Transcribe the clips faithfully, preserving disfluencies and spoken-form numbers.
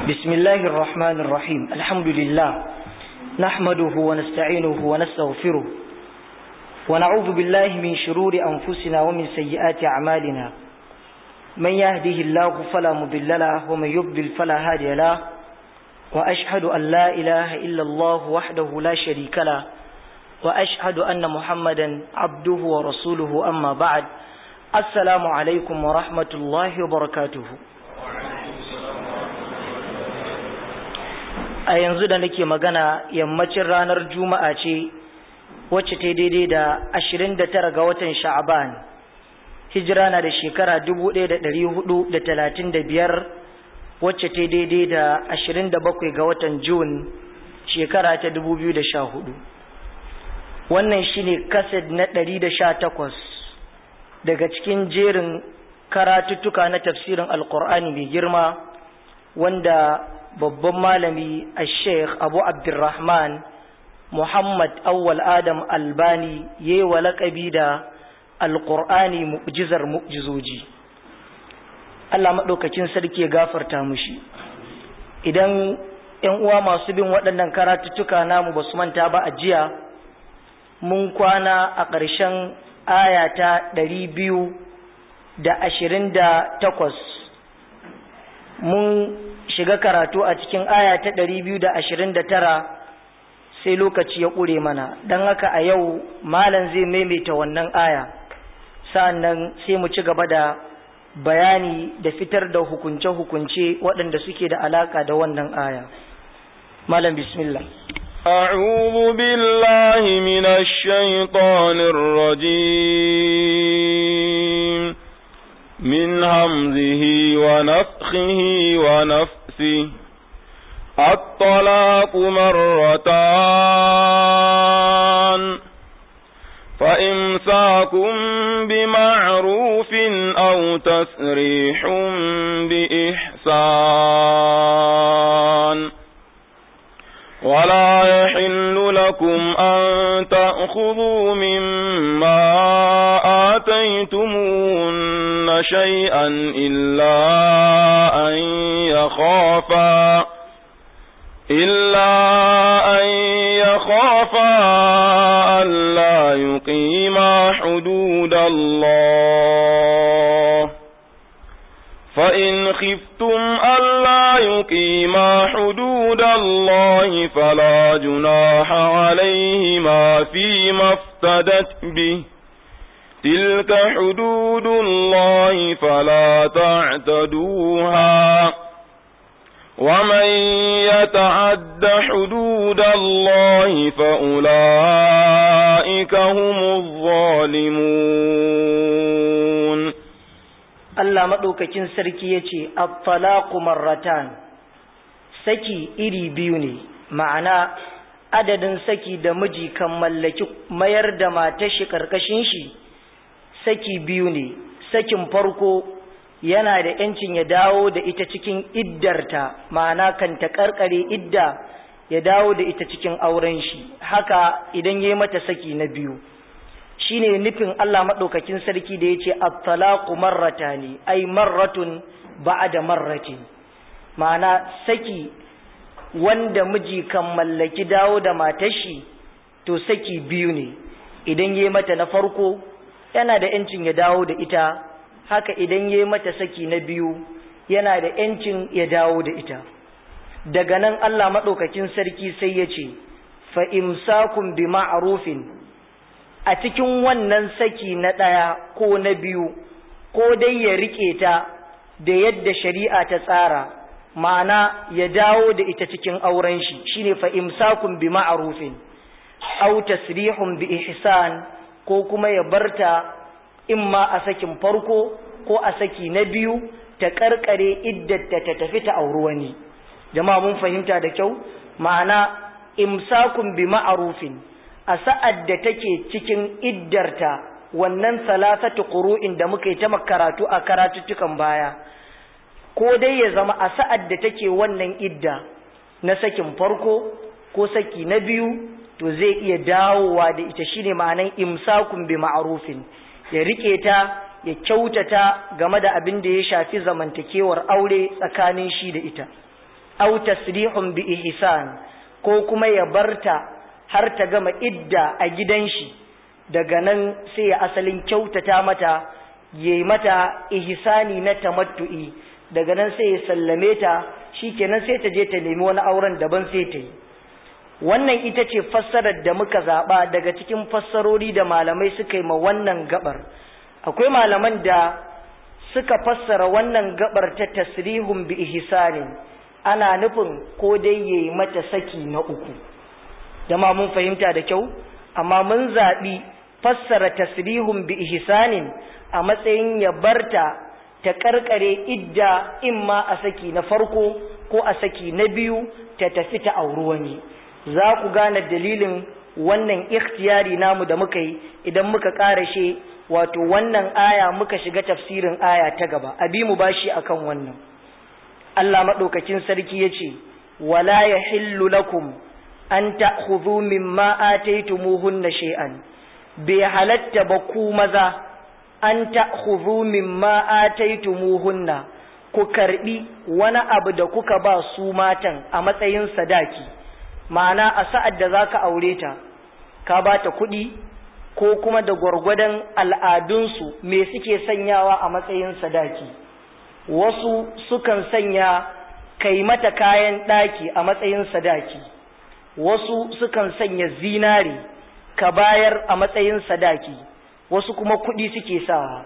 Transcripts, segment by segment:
بسم الله الرحمن الرحيم الحمد لله نحمده ونستعينه ونستغفره ونعوذ بالله من شرور أنفسنا ومن سيئات أعمالنا من يهده الله فلا مضل له ومن يضلل فلا هادي له وأشهد أن لا إله إلا الله وحده لا شريك له وأشهد أن محمدا عبده ورسوله أما بعد السلام عليكم ورحمة الله وبركاته. A yanzu da nake magana yammacin ranar Juma'a ce wacce ta daidai da ashirin da tara ga watan Sha'aban. Hijira na da shekara dubu ɗaya da ɗari hudu da talatin da biyar wacce ta daidai da ashirin da bakwai ga watan Jun shekara ta dubu biyu da sha hudu. Wannan shine kaset na ɗari da sha takwas daga cikin jerin karatuttuka na tafsirin Alƙur'ani mai girma wanda babban malami al-sheikh abu abdurrahman muhammad awwal adam albani ya yi wa laƙabi da alƙur'ani mu'jizar mu'jizoji. Allah maɗaukakin sarki ya gafarta mushi. Idan ‘yan uwa masu bin waɗannan karatuttuka namu ba su manta ba a jiya mun kwana a ƙarshen aya ta ɗari biyu da ashirin da takwas mun shiga karatu a cikin aya ta ɗari biyu da ashirin da tara sai lokaci ya ƙure mana, don haka a yau malam zai maimaita wannan aya sa'annan sai mu ci gaba da bayani da fitar da hukunce-hukunce waɗanda suke da alaƙa da wannan aya. Malam bismillah. أعوذ بالله من الشيطان الرجيم من همزه ونفخه ونفسه الطلاق مرتان فإمساكم بمعروف أو تسريح بإحسان ولا يحل لكم أن تأخذوا مما آتيتموهن شيئا إلا أن يخافا إلا أن يخافا ألا يقيما حدود الله فإن خفتم ألا يقيما حدود الله فلا جناح عليهما فيما افتدت به تلك حدود الله فلا تعتدوها ومن يتعد حدود الله فأولئك هم الظالمون. Allah maɗaukakin sarki ya ce, At-talaqu marratan, saki iri biyu ne, ma'ana adadin saki da miji kan mallaki mayar da matar shi ƙarƙashin shi, saki biyu ne, sakin farko yana da ‘yancin ya dawo da ita cikin iddarta, ma'ana kan ta ƙarƙare idda ya dawo da ita cikin auren shi, haka idan ya yi mata saki na biyu. Shi ne nufin Allah maɗaukakin sarki da ya ce, At-talaqu marratani, ai marratun ba'da marratin, ma'ana saki wanda miji kan mallaki dawo da matar shi, to saki biyu ne, idan ya yi mata na farko yana da ‘yancin ya dawo da ita, haka idan ya yi mata saki na biyu yana da ‘yancin ya dawo da ita. Daga nan Allah maɗaukakin sarki sai ya ce, fa'imsakun bi ma'arufin, a cikin wannan saki na ɗaya ko na biyu, ko dai ya riƙe ta da yadda shari'a ta tsara, ma'ana ya dawo da ita cikin auren shi, shi ne fa'imsakun bi ma'arufin, au tasrihun bi ihsan, ko kuma ya barta in ma a sakin farko ko a saki na biyu ta karkare iddata ta tafi ta auri wani. Jama'a mun fahimta da kyau, ma'ana imsakun bi ma'arufin a sa'ad da take cikin iddarta wannan salasatu qur'in da muka yi ta makaratu a karatuttukan baya, ko dai ya zama a sa'ad da take wannan idda na sakin farko ko saki na biyu, to zai iya dawowa da ita, shine ma'anan imsakun bi ma'arufin, ya rike ta ya kyautata game da abin da ya shafi zamantakewar aure tsakanin shi da ita. aw tasrihun bi ihsan ko kuma ya barta har ta gama idda a gidan shi, daga nan sai ya asalin kyautata mata, yayi mata ihsani na tamattu'i, daga nan sai ya sallame ta, shikenan sai ta je ta nemi wani auren daban sai ta yi. Wannan ita ce fassarar da muka zaba daga cikin fassarori da malamai suka yi ma wannan gabar. Akwai malaman da suka fassara wannan gabar ta tasrihun bi ihsanin ana nufin ko dai yayi mata saki na uku. Jama'a mun fahimta da kyau, amma mun zabi fassara tasrihun bi ihsanin a matsayin ya barta ta karkare idda imma a saki na farko ko a saki na biyu ta tafi ta auri wani. Za ku gane dalilin wannan ikhtiyari namu da muka yi idan muka karashe wato wannan aya muka shiga tafsirin aya ta gaba. Abi mu bashi akan wannan. Allah madaukakin sarki yace wala yahillu lakum an ta'khudhu mimma ataytumuhunna shay'an, bi halatta ba ku maza an ta'khudhu mimma ataytumuhunna ku karbi wani abu da kuka ba su matan a matsayin sadaki. Ma'ana a sa'ad da zaka aure ta ka ba ta kuɗi ko kuma da gwargwadon al'adunsu me suke sanyawa a matsayin sadaki. Wasu sukan sanya kai mata kayan ɗaki a matsayin sadaki, wasu sukan sanya zinari ka bayar a matsayin sadaki, wasu kuma kuɗi suke sawa.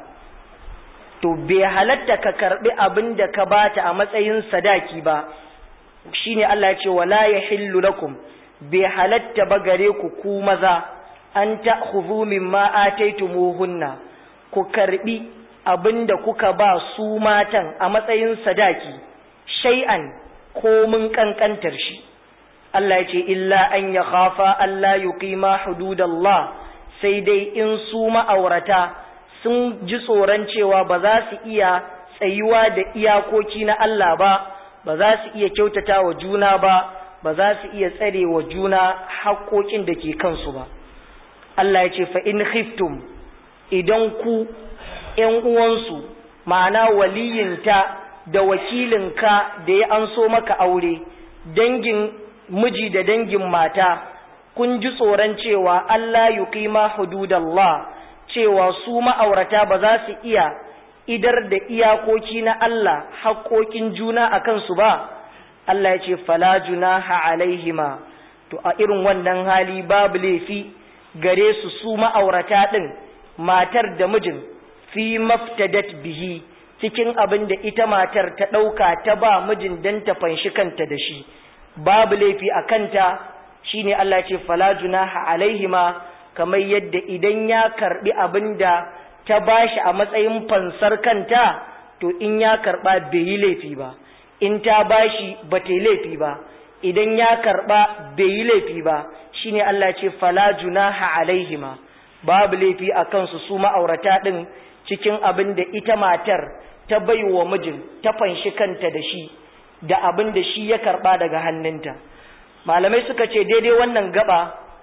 To bai halatta ka karɓi abin da ka bata a matsayin sadaki ba, shine Allah ya ce wala yahillu lakum, bai halatta ba gare ku ku maza an ta'khudhu mimma ataytumuhunna, ku karbi abinda kuka ba su matan a matsayin sadaki, shay'an ko mun kankantar shi. Allah ya ce illa an yakhafa alla yuqima hududallah, sai dai in su ma'aurata sun ji tsoron cewa ba za su iya tsayuwa da iyakoki na Allah ba, ba za su iya kyautata wa juna ba, ba za su iya tsare wa juna haƙoƙin da ke kansu ba. Allah ya ce fa in khiftum, idan ku ƴan uwansu ma'ana waliyinta da wakilinka da ya anso maka aure, dangin miji da dangin mata, kun ji tsoron cewa Allah yuqima hududallah, cewa su ma'aurata ba za su iya idar da iyakoki na Allah haƙoƙin juna a kansu ba. Allah ya ce fala junaha alaihima, to a irin wannan hali babu laifi gare su su ma'aurata ɗin, matar da mijin, fi maftadat bihi, cikin abin da ita matar ta ɗauka ta ba mijin don ta fanshi kanta da shi, babu laifi a kanta. Shine Allah ya ce fala junaha alaihima, kamar yadda idan ya karɓi abin da ta bashi a matsayin fansar kanta, to in ya karɓa bai yi laifi ba, in ta bashi ba ta yi laifi ba, idan ya karɓa bai yi laifi ba. Shine Allah ce fala junaha alaihima, babu laifi a kansu su ma'aurata ɗin cikin abin da ita matar ta bai wa mijin ta fanshi kanta da shi, da abin da shi ya karɓa daga hannunta. Malamai suka ce daidai wannan gaba,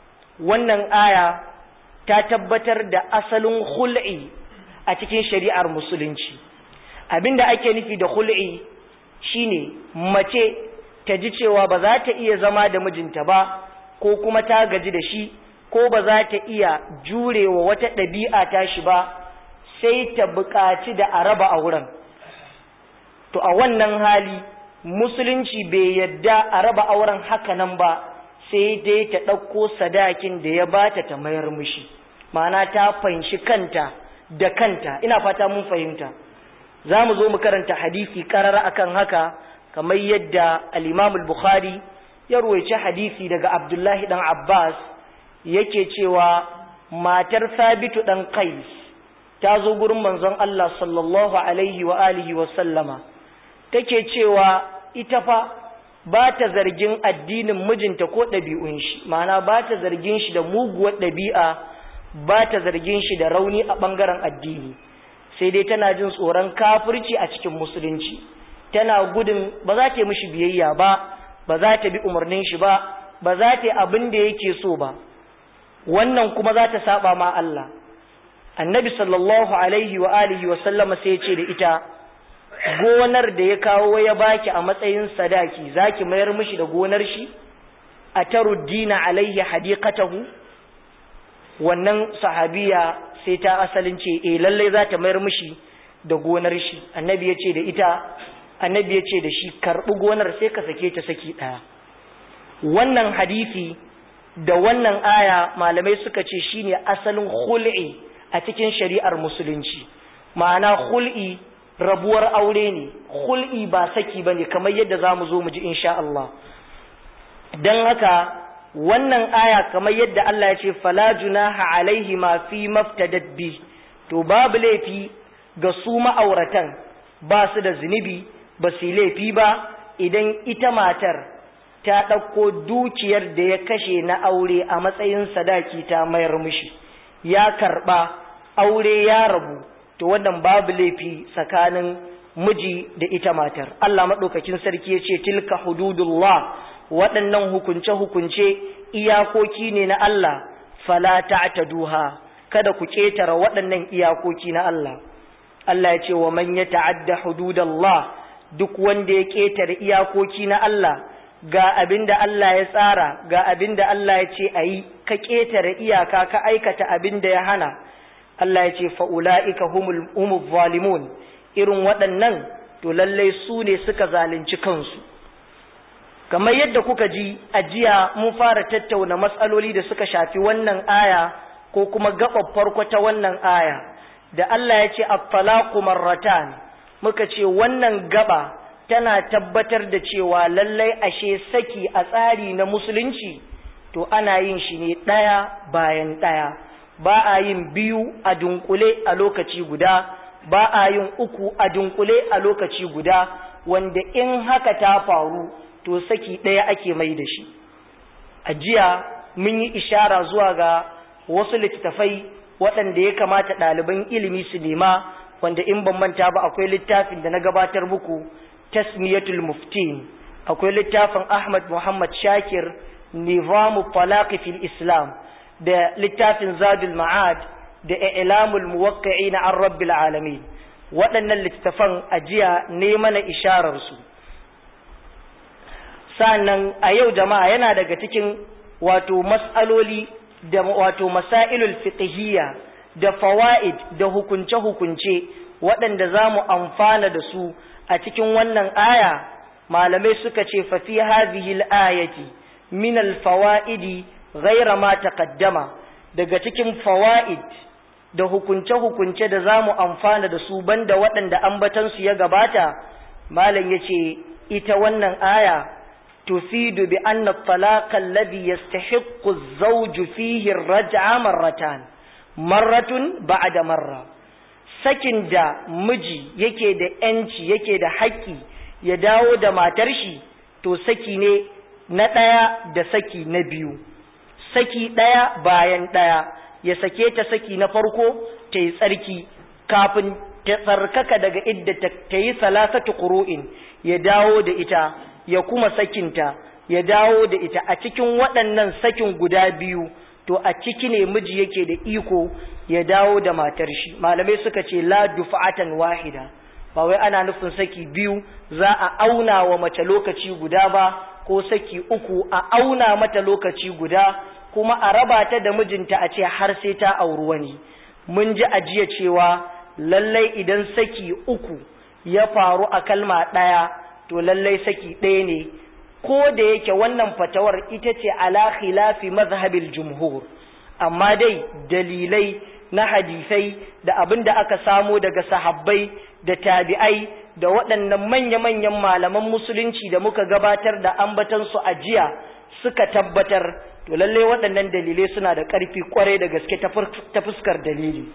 wannan aya ta tabbatar da asalin khul'i a cikin shari'ar musulunci. Abinda ake nufi da khul'i shine mace ta ji cewa ba za ta iya zama da mijinta ba, ko kuma ta gaji da shi, ko ba za ta iya jurewa wata ɗabi'a ta shi ba, sai ta buƙaci da a raba auren. To a wannan hali musulunci bai yadda a raba auren haka nan ba, sai dai ta ɗauko sadakin da ya bata ta mayar mishi, ma'ana ta fanshi kanta da kanta. Ina fata mun fahimta. Za mu zo mu karanta hadisi karara akan haka, kamar yadda al-Imam al-Bukhari ya ruwaice hadisi daga Abdullahi dan Abbas yake cewa matar Sabitu dan Qais ta zo gurin manzon Allah sallallahu alaihi wa alihi wa sallama, take cewa ita fa ba ta zargin addinin mijinta ko ɗabi'un shi, ma'ana ba ta zargin shi da muguwar ɗabi'a, ba ta zargin shi da rauni a ɓangaren addini, sai dai tana jin tsoron kafirci a cikin musulunci, tana gudun ba za ta yi mishi biyayya ba, ba za ta bi umarnin shi ba, ba za ta yi abin da yake so ba, wannan kuma za ta saba ma Allah. Annabi sallallahu alaihi wa alihi wa sallama sai ya ce da ita, gonar da ya kawo ya baki a matsayin sadaki zaki mayar mishi da gonar shi a taruddina alaihi hadiqatahu? Wannan sahabiya sai ta asalin ce eh lalle za ta mayar mishi da gonar shi. Annabi ya ce da ita annabi ya ce da shi karbi gonar sai ka sake ta saki daya. Wannan hadisi da wannan aya malamai suka ce shine asalin khul'i a cikin shari'ar musulunci. Ma'ana khul'i rabuwar aure ne, khul'i ba saki bane kamar yadda zamu zo mu ji insha Allah. Dan haka wannan aya kamar yadda Allah ya ce fala junaha alaihi ma fi maftadat bi, to babu laifi ga su ma'auratan, ba su da zunubi, ba su laifi ba idan ita matar ta ɗauko dukiyar da ya kashe na aure a matsayin sadaki ta mayar mishi, ya karɓa aure ya rabu, to wannan babu laifi tsakanin miji da ita matar. Allah maɗaukakin sarki ya ce tilka hududullah, waɗannan hukunce-hukunce iyakoki ne na Allah, fala ta'taduha, kada ku ƙetare waɗannan iyakoki na Allah. Allah ya ce wa man ya ta'adda hududallah, duk wanda ya ƙetare iyakoki na Allah, ga abinda Allah ya tsara, ga abinda Allah ya ce ayi, ka ƙetare iyaka ka aikata abinda ya hana, Allah ya ce fa'ula'ika humul humul zalimun, irin waɗannan to lallai su ne suka zalunci kansu. Kamar yadda kuka ji a jiya mun fara tattauna matsaloli da suka shafi wannan aya ko kuma gaɓar farko ta wannan aya, da Allah ya ce at-talaqu marratan, muka ce wannan gaba tana tabbatar da cewa lallai ashe saki a tsari na musulunci to ana yin shi ne ɗaya bayan ɗaya, ba a yin biyu a dunkule a lokaci guda, ba a yin uku a dunkule a lokaci guda, wanda in haka ta faru to saki ɗaya ake mai da shi. A jiya mun yi ishara zuwa ga wasu littattafai waɗanda ya kamata ɗaliban ilimi su nema, wanda in ban manta ba akwai littafin da na gabatar muku tasmiyatul muftin, akwai littafin Ahmad Muhammad Shakir nizamu talaqi fil Islam, da littafin Zadul Ma'ad da I'lamul Muwaqqi'ina an Rabbil Alamin. Waɗannan littafan a jiya ne mana isharar su. Sannan a yau jama'a yana daga cikin wato mas'aloli da wato masailul fiqhiyya da fawaid da hukunce-hukunce waɗanda za mu amfana da su a cikin wannan aya. Malamai suka ce fa fi hadhihi al-ayati min al-fawaidi ghayra ma taqaddama, daga cikin fawaid da hukunce-hukunce da za mu amfana da su banda waɗanda ambatansu ya gabata, malam yace ita wannan aya tufidu bi anna at-talaqa alladhi yastahiqqu az-zawju fihi ar-raj'a marratan, marratun ba'da marra. Sakin da miji yake da yanci yake da haƙƙi ya dawo da matar shi, to saki ne na ɗaya da saki na biyu, saki ɗaya bayan ɗaya, ya sake ta saki na farko ta yi tsarki kafin ta tsarkaka daga idda ta yi salasatu qur'in, ya dawo da ita ya kuma sakinta ya dawo da ita. A cikin waɗannan sakin guda biyu to a ciki ne miji yake da iko ya dawo da matar shi. Malamai suka ce la dufa'atan wahida, ba wai ana nufin saki biyu za a auna wa mace lokaci guda ba, ko saki uku a auna mata lokaci guda kuma a raba ta da mijinta a ce har sai ta auri wani. Mun ji ajiya cewa lallai idan saki uku ya faru a kalma ɗaya to lallai saki ɗaya ne, ko da yake wannan fatawar ita ce ala khilafi mazhabil jumhur, amma dai dalilai na hadisai da abin da aka samo daga sahabbai da tabi'ai da waɗannan manya-manyan malaman musulunci da muka gabatar da ambatansu a jiya suka tabbatar, to lallai waɗannan dalilai suna da ƙarfi ƙwarai da gaske ta fuskar dalili.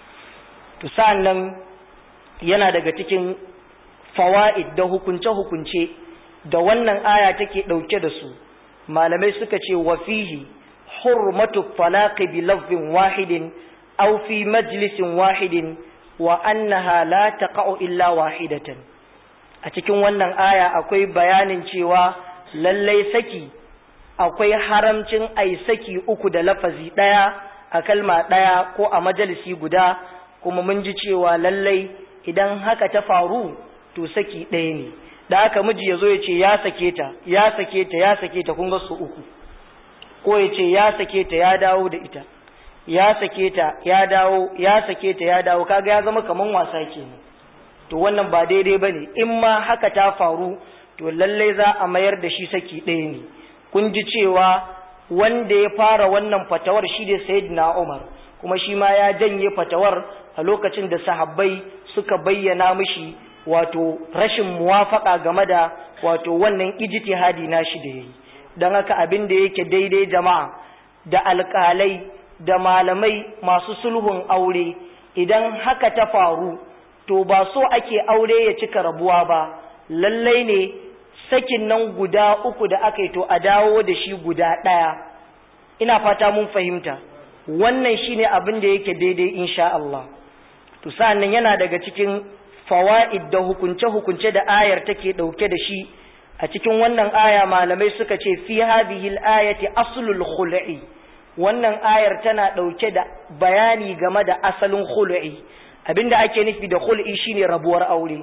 To sa'an nan yana daga cikin fawa'id da hukunce-hukunce da wannan aya take ɗauke da su, malamai suka ce wa fihi hurmatu talaqi bi lafzin wahidin aw fi majlisin wahidin wa annaha la taqa'u illa wahidatan. A cikin wannan aya akwai bayanin cewa lallai saki akwai haramcin ai saki uku da lafazi ɗaya a kalma ɗaya ko a majalisi guda, kuma mun ji cewa lallai idan haka ta faru to saki ɗaya ne. Da haka miji ya zo ya ce ya sake ta ya sake ta ya sake ta kun ga su uku, ko ya ce ya sake ta ya dawo da ita, ya sake ta ya dawo ya sake ta ya dawo, kaga ya zama kaman wasa kenan. To wannan ba daidai bane. In ma haka ta faru to lalle za a mayar da shi saki ɗaya ne. Kun ji cewa wanda ya fara wannan fatawar shi ne Sayyidina Umar, kuma shi ma ya janye fatawar a lokacin da sahabbai suka bayyana mishi wato rashin muwafaka game da wato wannan ijtihadi nashi da yayi. Dan haka abin da yake daidai jama'a, da alƙalai da malamai masu sulhun aure, idan haka ta faru to ba so ake aure ya cika rabuwa ba, lallai ne sakin nan guda uku da aka yi to a dawo da shi guda ɗaya. Ina fata mun fahimta. Wannan shine abin da yake daidai insha Allah. To sa'annan yana daga cikin fawaid da hukunce-hukunce da ayar take dauke da shi. A cikin wannan aya malamai suka ce fi hadhihi al-ayati aslul khul'i. Wannan ayar tana dauke da bayani game da asalin khul'i. Abinda ake nufi da khul'i shine rabuwar aure.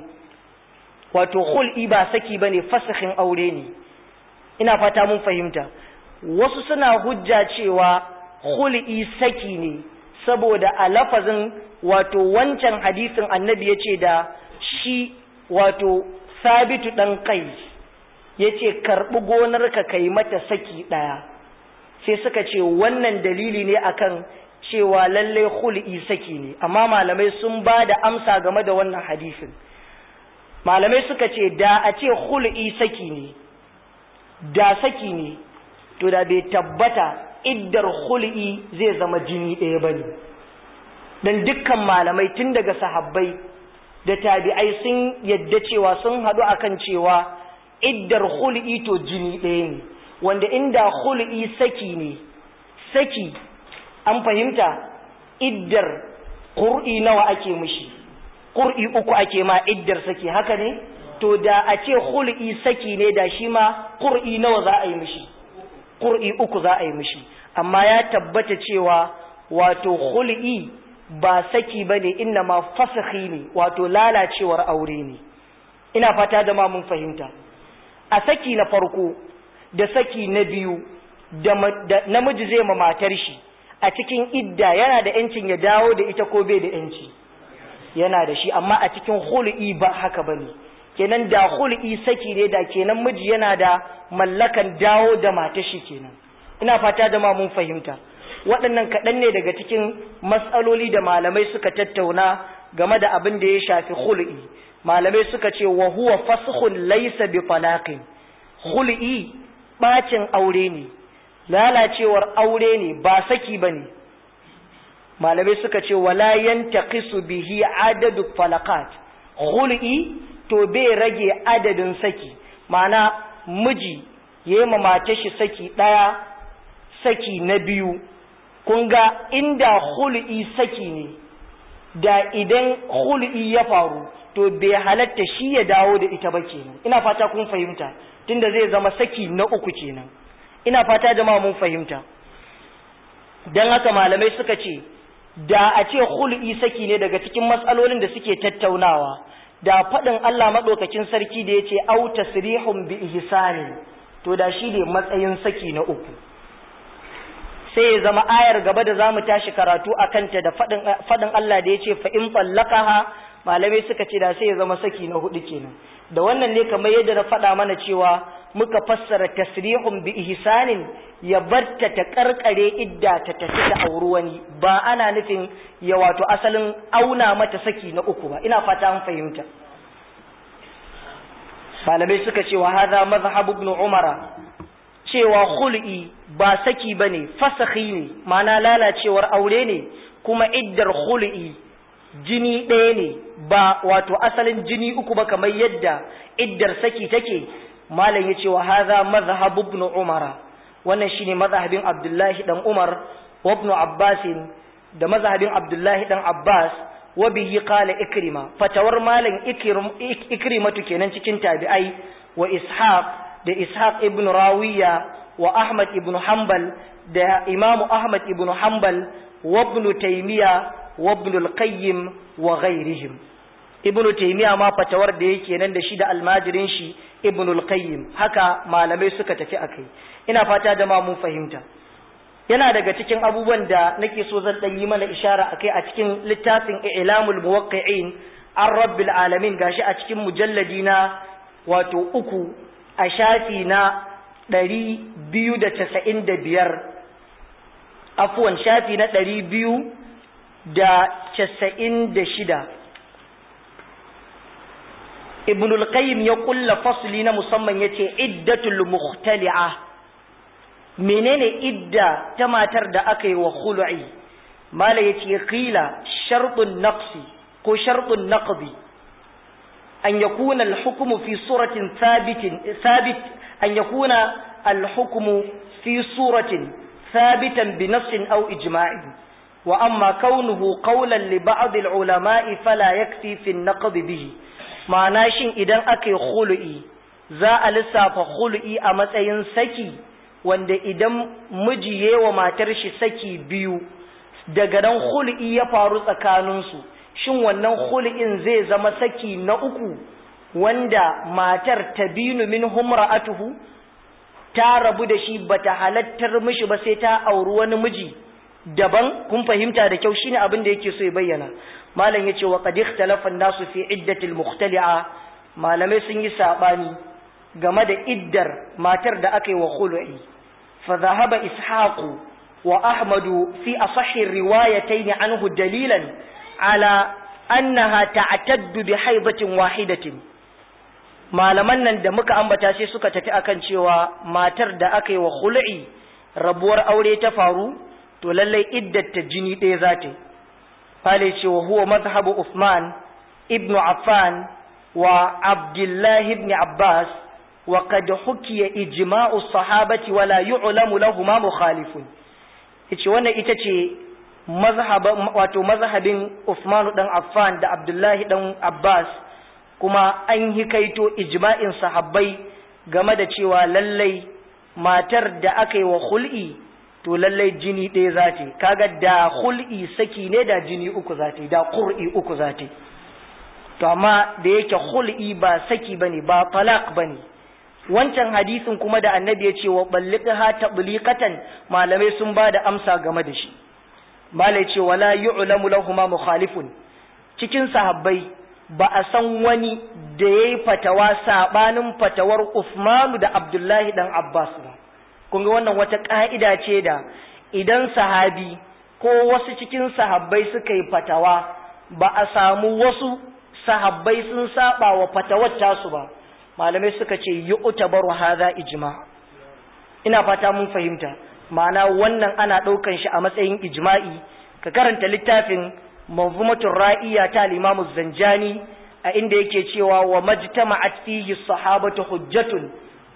Wato khul'i ba saki bane, fasakhin aure ne. Ina fata mun fahimta. Wasu suna hujja cewa khul'i saki ne saboda a lafazin wato wancan hadisin annabi yace da shi wato Sabitu dan Qais yace karbi gonarka kai mata saki daya, sai suka ce wannan dalili ne akan cewa lalle khul'i saki ne. Amma malamai sun ba da amsa game da wannan hadisin. Malamai suka ce da a ce khul'i saki ne, da saki ne, to da bai tabbata iddar khul'i zai zama jini ɗaya bane. Dan dukkan malamai tun daga sahabbai da tabi'ai sun yadda cewa sun haɗu akan cewa iddar khul'i to jini ɗaya ne, wanda inda khul'i saki ne, saki an fahimta iddar qur'i nawa ake mishi, qur'i uku ake ma iddar saki, haka ne? To da a ce khul'i saki ne da shi ma qur'i nawa za a yi mishi, qur'i uku za a yi mishi. Amma ya tabbata cewa wato khul'i ba saki bane, inna ma fasakhi ne, wato lalacewar aure ne. Ina fata da ma mun fahimta. A saki na farko da saki na biyu da namiji zai ma matar shi a cikin idda yana da yancin ya dawo da ita ko bai da yanci? Yana da shi. Amma a cikin khul'i ba haka bane. Kenan da khul'i saki ne da kenan miji yana da mallakan dawo da matar shi kenan. Ina fata da ma mun fahimta. Waɗannan kaɗan ne daga cikin matsaloli da malamai suka tattauna game da abin da ya shafi khul'i. Malamai suka ce wa huwa faskhun laysa bi talaqin. Khul'i bacin aure ne, lalacewar aure ne, ba saki bane. Malamai suka ce wala yantaqisu bihi adadu talaqat. Khul'i to bai rage adadin saki. Ma'ana miji yayi ma matar shi saki daya, saki na biyu. Kun ga inda khul'i saki ne, da idan khul'i ya faru to bai halatta shi ya dawo da ita ba kenan. Ina fata kun fahimta, tunda zai zama saki na uku kenan. Ina fata jama'a mun fahimta. Dan haka malamai suka ce da a ce khul'i saki ne daga cikin matsalolin da suke tattaunawa, da faɗin Allah madaukakin sarki da yace au tasrihum bi ihsani, to da shi ne matsayin saki na uku. Sai ya zama ayar gaba da zamu tashi karatu akan ta da faɗin faɗin Allah da yace fa in fallaqaha, malamai suka ce da sai ya zama saki na hudu kenan. Da wannan ne kamar yadda na faɗa mana cewa muka fassara tasrihum bi ihsanin, ya barta ta karkare idda ta tafi ta auri wani, ba ana nufin ya wato asalin auna mata saki na uku ba. Ina fata an fahimta. Malamai suka ce wa hadha mazhab ibn Umar, cewa khul'i ba saki bane, fasakhi ne, ma'ana lalacewar aure ne, kuma iddar khul'i jini ɗaya ne, ba wato asalin jini uku ba kamar yadda iddar saki take. Malam yace wa hadha madhhab ibn Umar, wannan shine mazhabin Abdullahi dan Umar wa ibn Abbas, da mazhabin Abdullahi dan Abbas, wa bihi qala Ikrima, fatawar malam Ikrimatu kenan cikin tabi'ai, wa Ishaq da Ishaq ibn Rawiya, wa Ahmad ibn Hanbal da Imam Ahmad ibn Hanbal, wa ibn Taymiyyah wa ibn al-Qayyim wa ghayrihim. ibnu taymiya ma fatawar da yake nan da shi da almajirin shi ibnu al-qayyim haka malamai suka tafi akai. ina fata da ma mun fahimta. yana daga cikin abubuwan da nake so zan dan yi mana ishara akai a cikin littafin I'lamul Muwaqqi'in an Rabbil Alamin, gashi a cikin mujalladi na wato uku a shafi na ɗari biyu da casa'in da biyar, afuwan shafi na ɗari biyu da casa'in da shida. Ibnul Qayyim ya kulla fasli na musamman yace iddatul mukhtali'a. Menene idda ta matar da aka yi wa khulu'i? Mala yace qila shartun naqsi ko shartun naqdi an yakuna al-hukmu fi suratin thabitin thabit an yakuna al-hukmu fi suratin thabitan bi nafsin aw ijma'in, wa amma kaunuhu qawlan li ba'd al-ulama'i fala yakfi fi an-naqd bihi. ma'ana shin idan aka yi khulu'i za a lissafa khulu'i a matsayin saki wanda idan miji yewa matar shi saki biyu daga nan khulu'i ya faru tsakaninsu, shin wannan khulu'in zai zama saki na uku wanda matar tabinu min humra'atuhu ta rabu da shi bata halattar mishi ba sai ta auri wani miji daban? kun fahimta da kyau, shine abin da yake so ya bayyana. malam yace wa qad ikhtalafa an-nasu fi iddatil mukhtali'a, malamai sun yi sabani game da iddar matar da aka yi wa khulu'i. fa dhahaba ishaqu wa ahmadu fi asahhi riwayatayn anhu dalilan ala annaha ta'taddu bi haidatin wahidatin. malaman nan da muka ambata sai suka tafi akan cewa matar da aka yi wa khulu'i rabuwar aure ta faru to lallai iddar ta jini ɗaya za ta yi. قال وهو مذهب عثمان ابن عفان وعبد الله بن عباس وقد حكي إجماع الصحابة ولا يعلم لهما مخالف. yace wannan ita ce mazhab wato mazhabin Uthman dan Affan da Abdullahi dan Abbas, kuma an hikaito ijma'in sahabbai game da cewa lallai matar da aka yi wa khul'i to lallai jini ɗaya za ta yi. kaga da khul'i saki ne da jini uku za ta yi, da qur'i uku za ta yi. to amma da yake khul'i ba saki bane, ba talaq bane. wancan hadisin kuma da annabi ya ce wa balliqha tabliqatan, malamai sun ba da amsa game da shi. malai ce wala yu'lamu lahumu mukhalifun, cikin sahabbai ba a san wani da yayi fatawa sabanin fatawar Uthman da Abdullahi dan Abbas ba. kun ga wannan wata ka'ida ce da idan sahabi ko wasu cikin sahabbai suka yi fatawa ba a samu wasu sahabbai sun saba wa fatawar tasu ba, malamai suka ce yu'tabaru hadha ijma'. ina fata mun fahimta, ma'ana wannan ana daukan shi a matsayin ijma'i. ka karanta littafin Manzumatur Ra'iyya ta al-Imam Az-Zanjani a inda yake cewa wa majtama'at fihi as-sahabatu hujjatun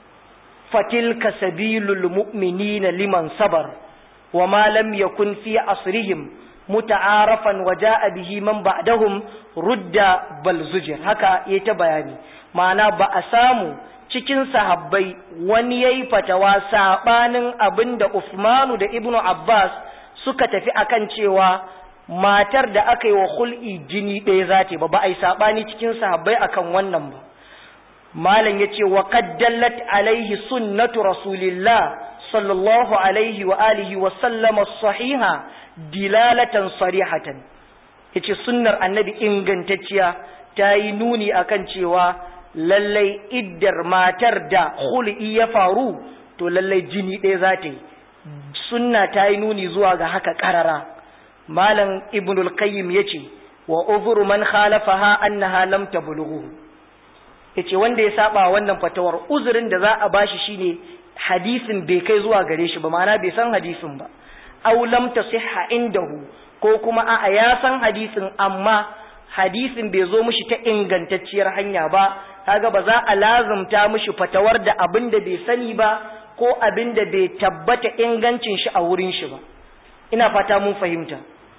fatilka sabilul mu'minina liman sabar wa ma lam yakun fi asrihim muta'arafan wa ja'a bihi man ba'dahum rudda bal zujir. haka yayi ta bayani, ma'ana ba a samu cikin sahabbai wani yayi fatawa sabanin abinda Uthmanu da Ibnu Abbas suka tafi akan cewa matar da aka yi wa khul'i jini ɗaya za ta ba, ba a yi sabani cikin sahabbai akan wannan ba. malam yace wa qad dallat alaihi sunnatu rasulillah sallallahu alaihi wa alihi wa sallama sahiha dilalatan sarihatan. yace sunnar annabi ingantacciya ta yi nuni akan cewa lallai iddar matar da khul'i ya faru to lallai jini ɗaya za ta yi. sunna ta yi nuni zuwa ga haka karara. malam ibnul qayyim yace wa uzru man khalafaha annaha lam tablughu, yace wanda ya saba wannan fatawar uzurin da za a bashi shine hadisin bai kai zuwa gare shi ba, ma'ana bai san hadisin ba. aw lam tasihha indahu, ko kuma a ya san hadisin amma hadisin bai zo mishi ta ingantacciyar hanya ba, kaga ba za a lazumta mishi fatawar da abin da bai sani ba ko abin da bai tabbata ingancin shi a wurin shi ba. ina fata mun fahimta.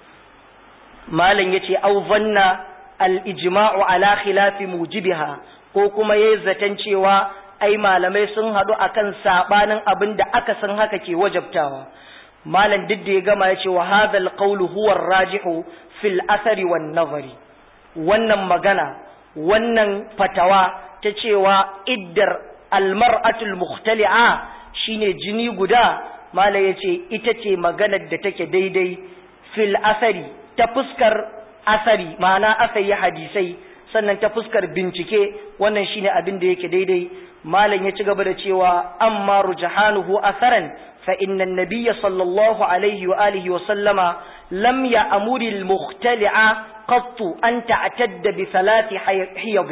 malam yace aw zanna al-ijma'u ala khilafi mujibiha, ko kuma yayi zaton cewa ai malamai sun hadu akan sabanin abin da aka san haka ke wajabtawa. malam duk da ya gama yace wa hadha al-qawlu huwa ar-rajihu fil athari wan nazari, wannan magana wannan fatawa ta cewa iddar almar'atul mukhtali'a shine jini guda, mala yace ita ce maganar da take daidai fil asari, ta fuskar asari ma'ana asari hadisai, sannan ta fuskar bincike wannan shine abin da yake daidai. malam ya ci gaba da cewa amma rujahanuhu asaran fa inna an-nabiyya sallallahu alaihi wa alihi wa sallama lam ya'muri al-mukhtali'a qattu an ta'tadda bi thalathi hiyad,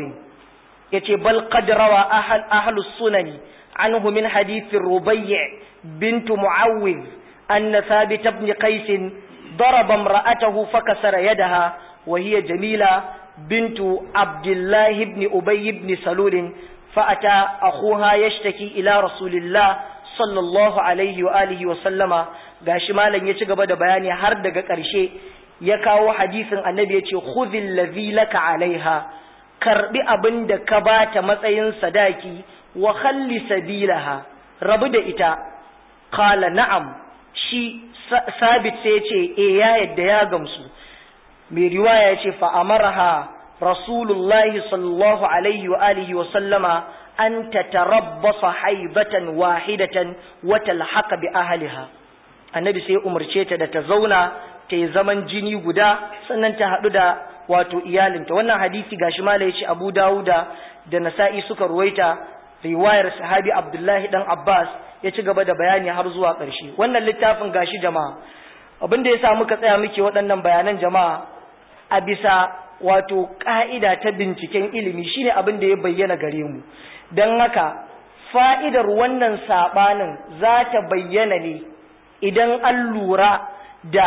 yace bal qad rawa ahl ahlus sunani anhu min hadith Rubayy bint Mu'awwidh anna Thabit ibn Qais daraba imra'atahu fakasara yadaha wa hiya Jamila bint Abdullah ibn Ubay ibn Salul فأتى أخوها يشتكي إلى رسول الله صلى الله عليه وآله وسلم. gashi malam ya ci gaba da bayani har daga ƙarshe ya kawo hadisin annabi ya ce khudhil ladhi laka alaiha, karbi abin da ka bata matsayin sadaki, wa khalli sabilaha, rabu da ita. qala na'am, shi sabit sai ya ce eh ya yadda ya gamsu. mai riwaya ya ce fa amaraha rasulullahi sallallahu alaihi wa alihi wa sallama an tatarabbasa haibatan wahidatan wa talhaqa bi ahliha, annabi sai umarce ta da ta zauna ta yi zaman jini guda sannan ta hadu da wato iyalinta. wannan hadisi gashi mala yace Abu Dawuda da Nasa'i suka ruwaita, riwayar sahabi Abdullahi dan Abbas, ya ci gaba da bayani har zuwa ƙarshe. wannan littafin gashi jama'a, abinda yasa muka tsaya muke waɗannan bayanan jama'a a bisa wato ƙa'ida ta binciken ilimi shine abin da ya bayyana gare mu. don haka fa'idar wannan saɓanin za ta bayyana ne idan an lura da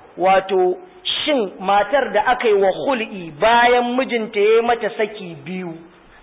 wato shin matar da aka yi wa hul'i bayan mijinta ya mata saki biyu,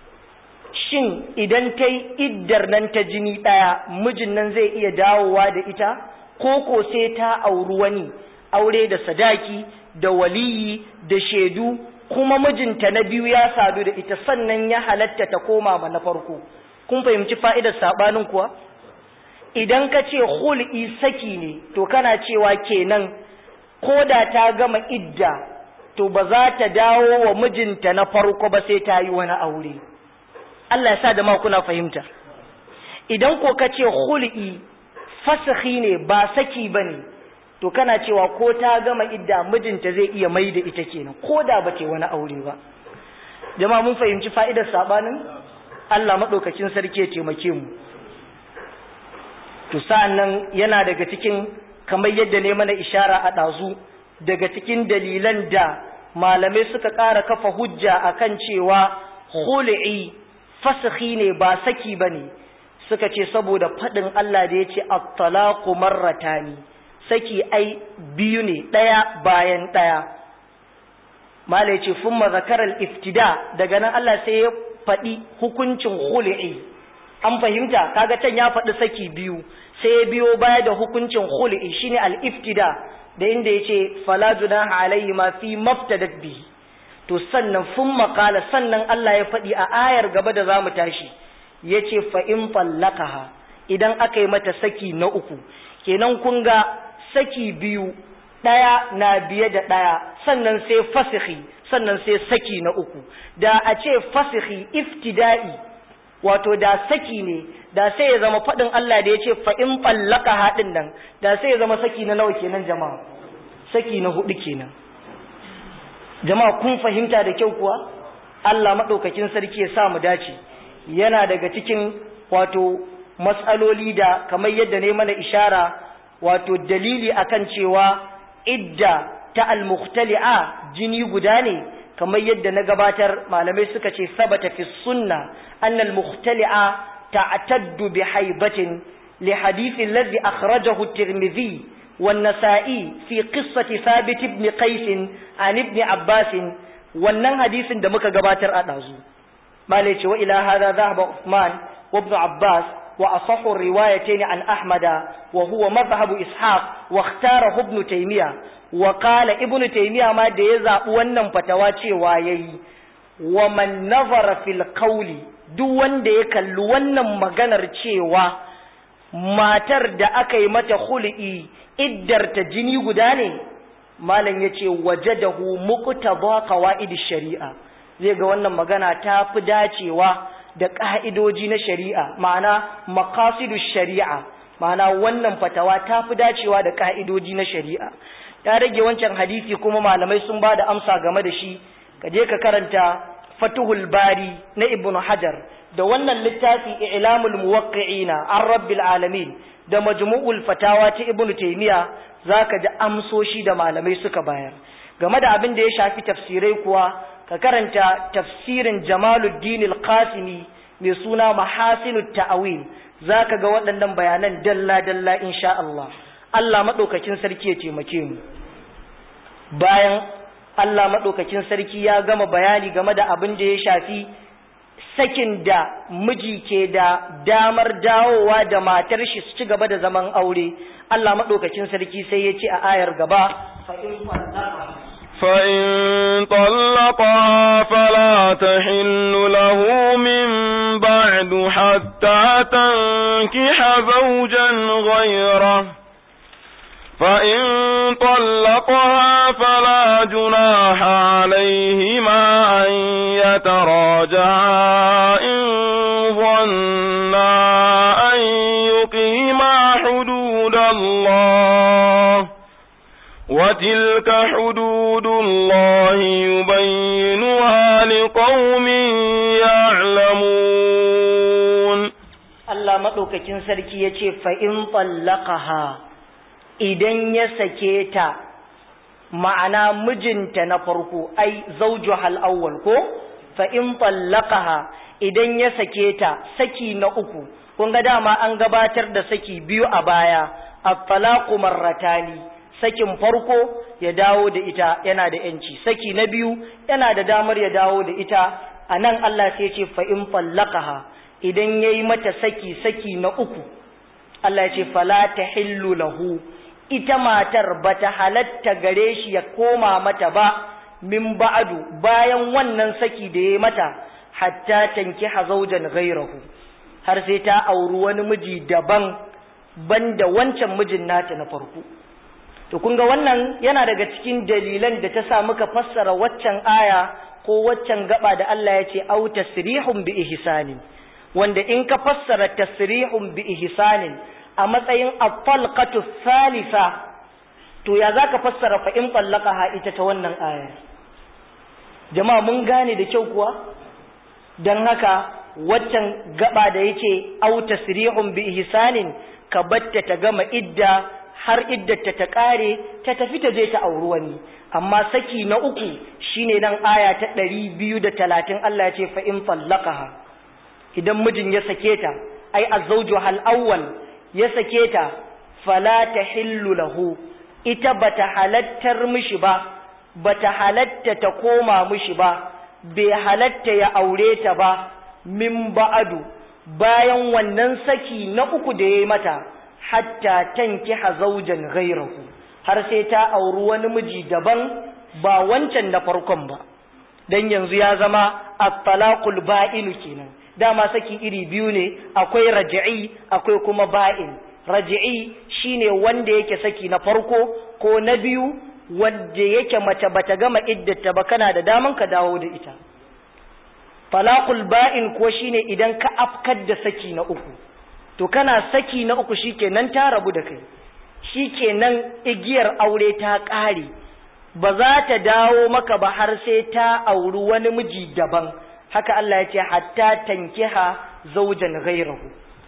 shin idan ta yi iddar nan ta jini ɗaya mijin nan zai iya dawowa da ita, ko ko sai ta auri wani aure da sadaki da waliyi da shaidu, kuma mijinta na biyu ya sadu da ita sannan ya halatta ta koma ma na farko. kun fahimci fa'idar sabanin kuwa? idan ka ce hul'i saki ne, to kana cewa kenan ko da ta gama idda to ba za ta dawo wa mijinta na farko ba sai ta yi wani aure. Allah ya sa da ma kuna fahimta. idan ko ka ce hul'i fasakhi ne ba saki bane, to kana cewa ko ta gama idda mijinta zai iya mai da ita kenan ko da ba ce wani aure ba. jama'a mun fahimci fa'idar sabanin? Allah madaukakin sarki ya taimake mu. to sa'annan yana daga cikin, kamar yadda ne mana ishara a dazu, daga cikin dalilan da malamai suka ƙara kafa hujja akan cewa khul'i fasakhi ne ba saki bane, suka ce saboda fadin Allah da yace at-talaqu marratani, saki ai biyu ne ɗaya bayan ɗaya. Mala yace fumma zakaral iftida, daga nan Allah sai ya faɗi hukuncin khul'i. an fahimta? kaga can ya faɗi saki biyu, sai ya biyo baya da hukuncin khul'i shine al-iftida, da inda yace fala junaha alayhi ma fi maftadat bihi. to sannan fumma qala, sannan Allah ya faɗi a ayar gaba da zamu tashi, yace fa in fallaqaha, idan aka yi mata saki na uku. kenan kun ga saki biyu, ɗaya na biye da ɗaya, sannan sai fasikhi, sannan sai saki na uku. da a ce fasikhi iftida'i, wato da saki ne, da sai ya zama faɗin Allah da ya ce fa in fallaka haɗin nan, da sai ya zama saki na nawa kenan jama'a? Saki na hudu kenan. Jama'a kun fahimta da kyau kuwa? Allah maɗaukakin sarki ya sa mu dace. Yana daga cikin wato matsaloli da kamar yadda ne mana ishara, wato dalili akan cewa idda ta al-mukhtali'a jini guda ne, kamar yadda na gabatar malamai suka ce sabata fi sunna anna al-mukhtali'a ta'taddu bi haibatin li hadith alladhi akhrajahu at-Tirmidhi wan-Nasa'i fi qissati Thabit ibn Qais an ibn Abbas. wannan hadisin da muka gabatar a dazu malai ce wa ila hadha dhahaba Uthman wa ibn Abbas وأصح الروايتين عن أحمد وهو مذهب إسحاق واختاره ابن تيمية. وقال ابن تيمية ما ديزا ونن فتواتي وايي ومن نظر في القول دوان ديكال ونن مغنر تشيوا matar da aka yi mata khul'i iddar ta jini guda ne, malam yace wajadahu muqtada qawaid shari'a zai ga wannan magana ta fi dacewa da ka'idoji na shari'a ma'ana maqasidu shari'a ma'ana wannan fatawa ta fi dacewa da ka'idoji na shari'a ta rage wancan hadisi kuma malamai sun ba da amsa game da shi ka je ka karanta Fathul Bari na Ibn Hajar da wannan littafi I'lamul Muwaqqi'ina an Rabbil Alamin da Majmu'ul Fatawa ta Ibn Taymiyyah zaka ji amsoshi da malamai suka bayar game da abin da ya shafi tafsirai kuwa ka karanta tafsirin Jamaluddin Al-Qasimi mai suna Mahasinut Ta'wil zaka ga waɗannan bayanan dalla dalla insha Allah Allah madaukakin sarki ya taimake mu bayan Allah madaukakin sarki ya gama bayani game da abin da ya shafi sakin da miji ke da damar dawowa da matar shi su ci gaba da zaman aure Allah madaukakin sarki sai ya ce a ayar gaba fa in fa in طلقها فلا تحل له من بعد حتى تنكح زوجا غيره فإن طلقها فلا جناح عليهما أن يتراجعا إن ظنا أن يقيما حدود الله وتلك حدود الله يبينها لقوم يعلمون الله مدوكاكين سركي يتي فإن طلقها idan ya sake ta ma'ana mijinta na farko ai zawjuhal awwal ko fa in tallaqaha idan ya sake ta saki na uku kun ga dama an gabatar da saki biyu a baya at-talaqu marratani sakin farko ya dawo da ita yana da yanci saki na biyu yana da damar ya dawo da ita anan Allah sai ya ce fa in tallaqaha idan yayi mata saki saki na uku Allah ya ce fala tahillu lahu ita matar bata halatta gare shi ya koma mata ba min ba'du bayan wannan saki da yayi mata hatta tankiha zawjan ghayrahu har sai ta auri wani miji daban banda wancan mijin nata na farko to kun ga wannan yana daga cikin dalilan da ta sa muka fassara waccan aya ko waccan gaba da Allah ya ce au tasrihum bi ihsanin wanda in ka fassara tasrihum bi ihsanin a matsayin at-talqatu thalitha to ya zaka fassara fa in tallaqaha ita ta wannan ayar jama'a mun gane da kyau kuwa dan haka waccan gaba da yake au tasrihum bi ihsanin ka batta ta gama idda har iddata ta kare ta tafi ta je ta auri wani amma saki na uku shine nan aya ta ɗari biyu da talatin Allah ya ce fa in tallaqaha idan mijin ya sake ta ai az-zawju hal awwal ya sake ta fala tahillu lahu ita bata halattar mishi ba bata halatta ta koma mishi ba bai halatta ya aure ta ba min ba'adu bayan wannan saki na uku da yayi mata hatta tankiha zawjan ghayrahu har sai ta auri wani miji daban ba wancan na farkon ba dan yanzu ya zama at-talaqul ba'in kenan dama saki iri biyu ne akwai raj'i akwai kuma ba'in raj'i shine wanda yake saki na farko ko na biyu wanda yake mace bata gama iddata ba kana da daman ka dawo da ita talaqul ba'in ko shine idan ka afkar da saki na uku to kana saki na uku shikenan ta rabu da kai shikenan igiyar aure ta kare ba za ta dawo maka ba har sai ta auri wani miji daban haka Allah ya ce hatta tankiha zawjan ghayrahu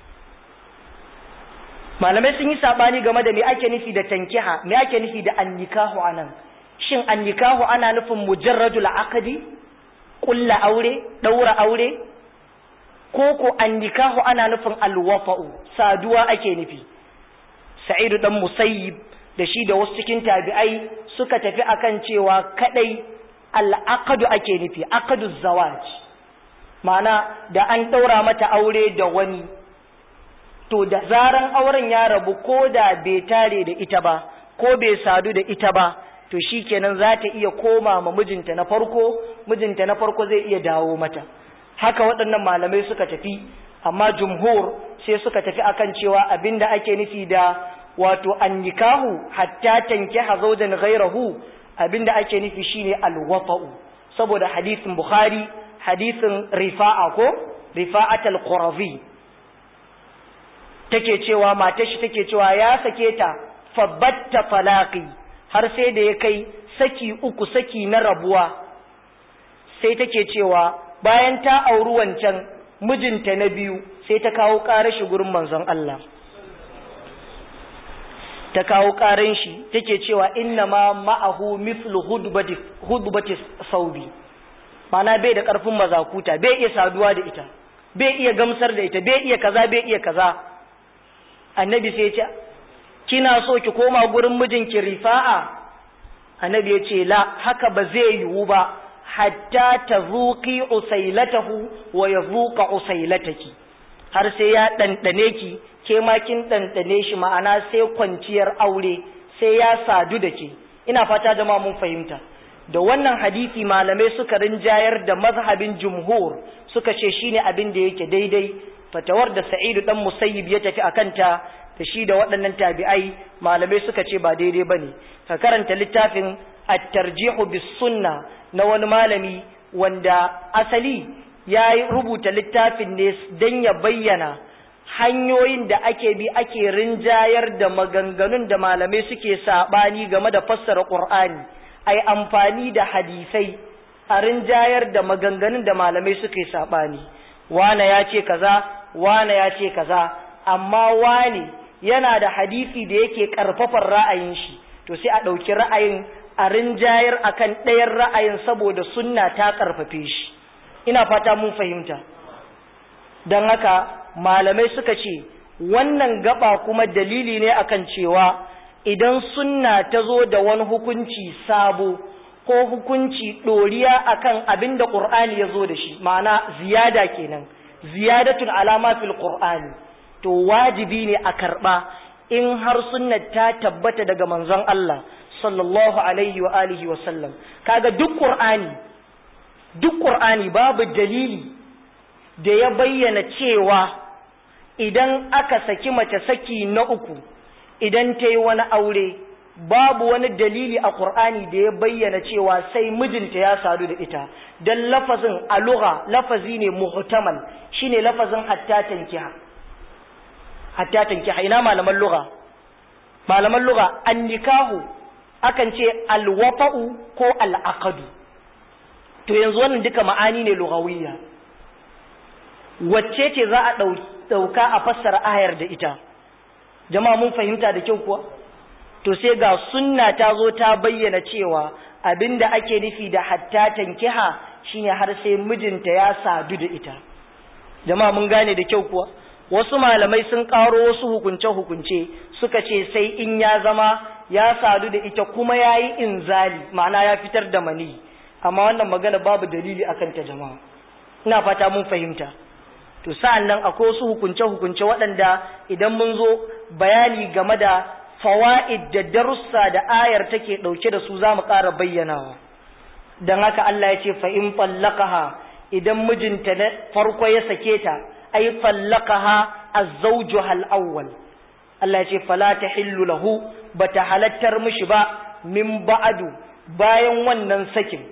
malamai sun yi sabani game da me ake nufi da tankiha me ake nufi da annikahu anan shin annikahu ana nufin mujarradul aqdi kulla aure daura aure ko ko annikahu ana nufin alwafa'u saduwa ake nufi Sa'idu dan Musayyib da shi da wasu cikin tabi'ai suka tafi akan cewa kadai al-aqdu ake nufi aqdu zawaj ma'ana da an daura mata aure da wani to da zaran auren ya rabu ko da bai tare da ita ba ko bai sadu da ita ba to shikenan za ta iya koma ma mijinta na farko mijinta na farko zai iya dawo mata haka waɗannan malamai suka tafi amma jumhur sai suka tafi akan cewa abinda ake nufi da wato annikahu hatta tankiha zawjan ghayrahu abinda ake nufi shine alwafa'u saboda hadisin Bukhari hadisin Rifa'a ko Rifa'at al-Qurazi take cewa matar shi take cewa ya sake ta fabatta falaqi har sai da ya kai saki uku saki na rabuwa sai take cewa bayan ta auri wancan mijinta na biyu sai ta kawo ƙarar shi gurin manzon Allah ta kawo ƙarar shi take cewa inna ma ma'ahu mithlu hudbati hudbati saubi mana bai da ƙarfin mazakuta bai iya saduwa da ita bai iya gamsar da ita bai iya kaza bai iya kaza annabi sai ya ce kina so ki koma gurin mijinki Rifa'a annabi ya ce la haka ba zai yiwu ba hatta tazuqi usailatahu wa yazuqa usailataki har sai ya dandane ki ke ma kin dandane shi ma'ana sai kwanciyar aure sai ya sadu da ke ina fata jama'a mun fahimta da wannan hadisi malamai suka rinjayar da mazhabin jumhur suka ce shine abin da yake daidai fatawar da Sa'idu dan Musayyib ya tafi akanta da shi da waɗannan tabi'ai malamai suka ce ba daidai bane ka karanta littafin at-tarjihu bis sunna na wani malami wanda asali ya rubuta littafin ne dan ya bayyana hanyoyin da ake bi ake rinjayar da maganganun da malamai suke sabani game da fassara Qur'ani ai amfani da hadisai a rinjayar da maganganun da malamai suke sabani wane ya ce kaza wane ya ce kaza amma wane yana da hadisi da yake karfafar ra'ayin shi to sai a ɗauki ra'ayin a rinjayar akan ɗayan ra'ayin saboda sunna ta karfafe shi ina fata mun fahimta don haka malamai suka ce wannan gaba kuma dalili ne akan cewa idan sunna ta zo da wani hukunci sabo ko hukunci ɗoriya akan abin da ƙur'ani ya zo da shi ma'ana ziyada kenan ziyadatun alama fil ƙur'ani to wajibi ne a karɓa in har sunna ta tabbata daga manzon Allah sallallahu alaihi wa alihi wa sallam kaga duk ƙur'ani duk ƙur'ani babu dalili da ya bayyana cewa idan aka saki mace saki na uku idan ta yi wani aure babu wani dalili a Qur'ani da ya bayyana cewa sai mijinta ya sadu da ita dan lafazin a lugha lafazi ne muhtamal shine lafazin hatta tankiha hatta tankiha ina malaman lugha malaman lugha an-nikahu akan ce al-wafa'u ko al-aqdu to yanzu wannan duka ma'ani ne lughawiyya wacce ce za a dauka a fassara ayar da ita jama'a mun fahimta da kyau kuwa to sai ga sunna ta zo ta bayyana cewa abinda ake nufi da hatta tankiha shine har sai mijinta ya sadu da ita jama'a mun gane da kyau kuwa wasu malamai sun karo wasu hukunce hukunce suka ce sai in ya zama ya sadu da ita kuma yayi inzali ma'ana ya fitar da mani amma wannan magana babu dalili akan ta jama'a ina fata mun fahimta to sa'an nan akwai wasu hukunce-hukunce waɗanda idan mun zo bayani game da fawa'id da darussa da ayar take ɗauke da su za mu ƙara bayyanawa don haka Allah ya ce fa'in fallakaha idan mijinta na farko ya sake ta ai fallakaha a zauju hal'awwal Allah ya ce fala ta hillu lahu ba ta halattar mishi ba min ba'adu bayan wannan sakin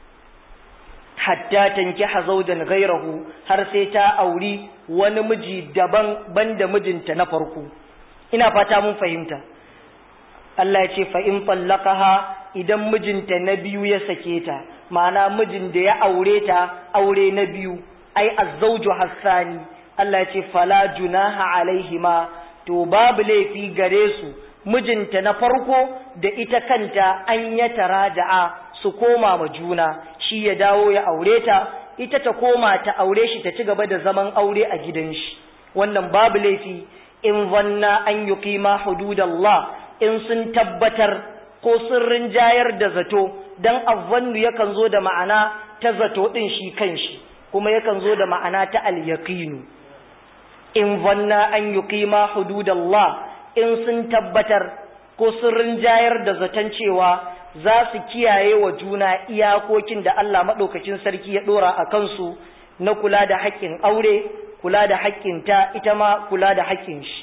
hatta tankiha zawjan ghayrahu har sai ta auri wani miji daban banda mijinta na farko ina fata mun fahimta Allah ya ce fa in tallaqaha idan mijinta na biyu ya sake ta ma'ana mijin da ya aure ta aure na biyu ai azzawju hasani Allah ya ce fala junaha alaihima to babu laifi gare su mijinta na farko da ita kanta an ya taraja'a su koma ma juna shi ya dawo ya aure ta ita ta koma ta aure shi ta ci gaba da zaman aure a gidan shi wannan babu laifi in zanna an yuqima hududallah in sun tabbatar ko sun rinjayar da zato dan azzannu yakan zo da ma'ana ta zato din shi kanshi kuma yakan zo da ma'ana ta al-yaqinu in zanna an yuqima hududallah in sun tabbatar ko sun rinjayar da zaton cewa za su kiyaye wa juna iyakokin da Allah maɗaukacin sarki ya ɗora a kansu na kula da haƙƙin aure, kula da haƙƙin ta ita ma kula da haƙƙin shi.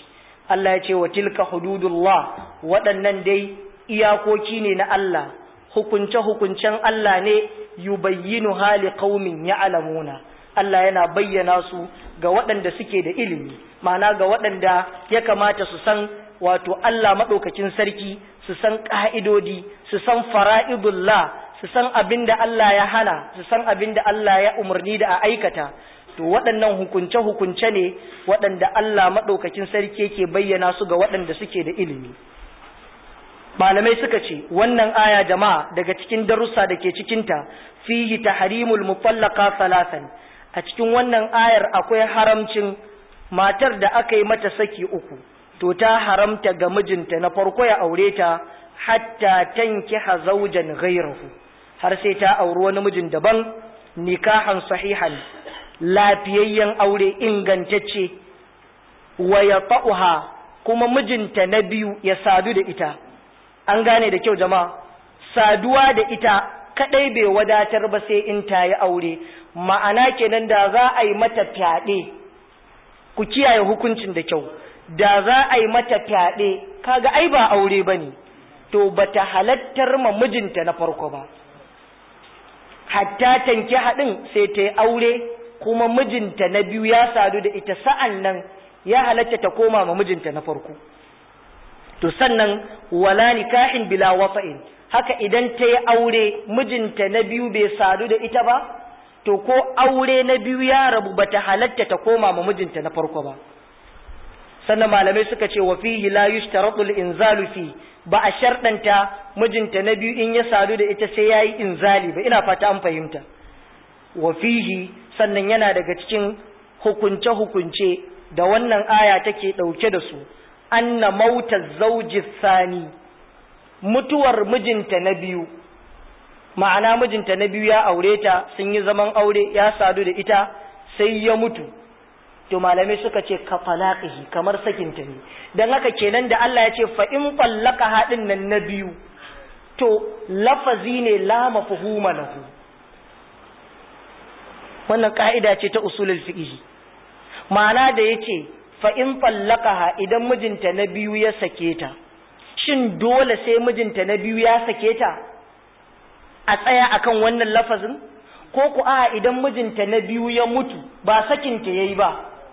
Allah ya ce wa tilka hududullah, waɗannan dai iyakoki ne na Allah, hukunce hukuncen Allah ne, yubayyinu hali qaumin ya'lamuna. Allah yana bayyana su ga waɗanda suke da ilimi, ma'ana ga waɗanda ya kamata su san wato Allah maɗaukakin sarki, su san ƙa'idodi, su san fara'idullah, su san abin da Allah ya hana, su san abin da Allah ya umarni da a aikata. To waɗannan hukunce-hukunce ne waɗanda Allah maɗaukakin sarki yake bayyana su ga waɗanda suke da ilimi. Malamai suka ce wannan aya jama'a daga cikin darussa da ke cikinta, fihi tahrimul mutallaqa salasan. A cikin wannan ayar akwai haramcin matar da aka yi mata saki uku, to ta haramta ga mijinta na farko ya aure ta hatta tankiha zawjan ghayrahu, har sai ta auri wani mijin daban, nikahan sahihan, lafiyayyen aure ingantacce, wa yata'uha, kuma mijinta na biyu ya sadu da ita. An gane da kyau jama'a, saduwa da ita kadai bai wadatar ba sai in ta yi aure. Ma'ana kenan da za a yi mata fyaɗe, ku kiyaye hukuncin da kyau, da za a yi mata fyaɗe kaga ai ba aure bane, to bata halattar ma mijinta na farko ba, hatta tanki haɗin sai ta yi aure kuma mijinta na biyu ya sadu da ita, sa'an nan ya halatta ta koma ma mijinta na farko. To sannan wala nikahin bila wata'in, haka idan ta yi aure mijinta na biyu bai sadu da ita ba, to ko aure na biyu ya rabu bata halatta ta koma ma mijinta na farko ba. Sannan malamai suka ce wa fihi la yushtaratu al-inzalu fi, ba a sharɗanta mijinta na biyu in ya sadu da ita sai yayi inzali ba, ina fata an fahimta. Wa fihi, sannan yana daga cikin hukunce hukunce da wannan aya take dauke da su, anna mauta zawji thani, mutuwar mijinta na biyu, ma'ana mijinta na biyu ya aure ta, sun yi zaman aure, ya sadu da ita sai ya mutu, to malamai suka ce ka falaqihi, kamar sakinta ne. Dan haka kenan da Allah ya ce fa in fallaka hadin nan na biyu, to lafazi ne la mafhuma lahu. Wannan ka'ida ce ta usulul fiqh. Ma'ana da yace fa in fallaqaha, idan mijinta na biyu ya sake ta, shin dole sai mijinta na biyu ya sake ta a tsaya akan wannan lafazin, ko ku a idan mijinta na biyu ya mutu ba sakinta yayi ba,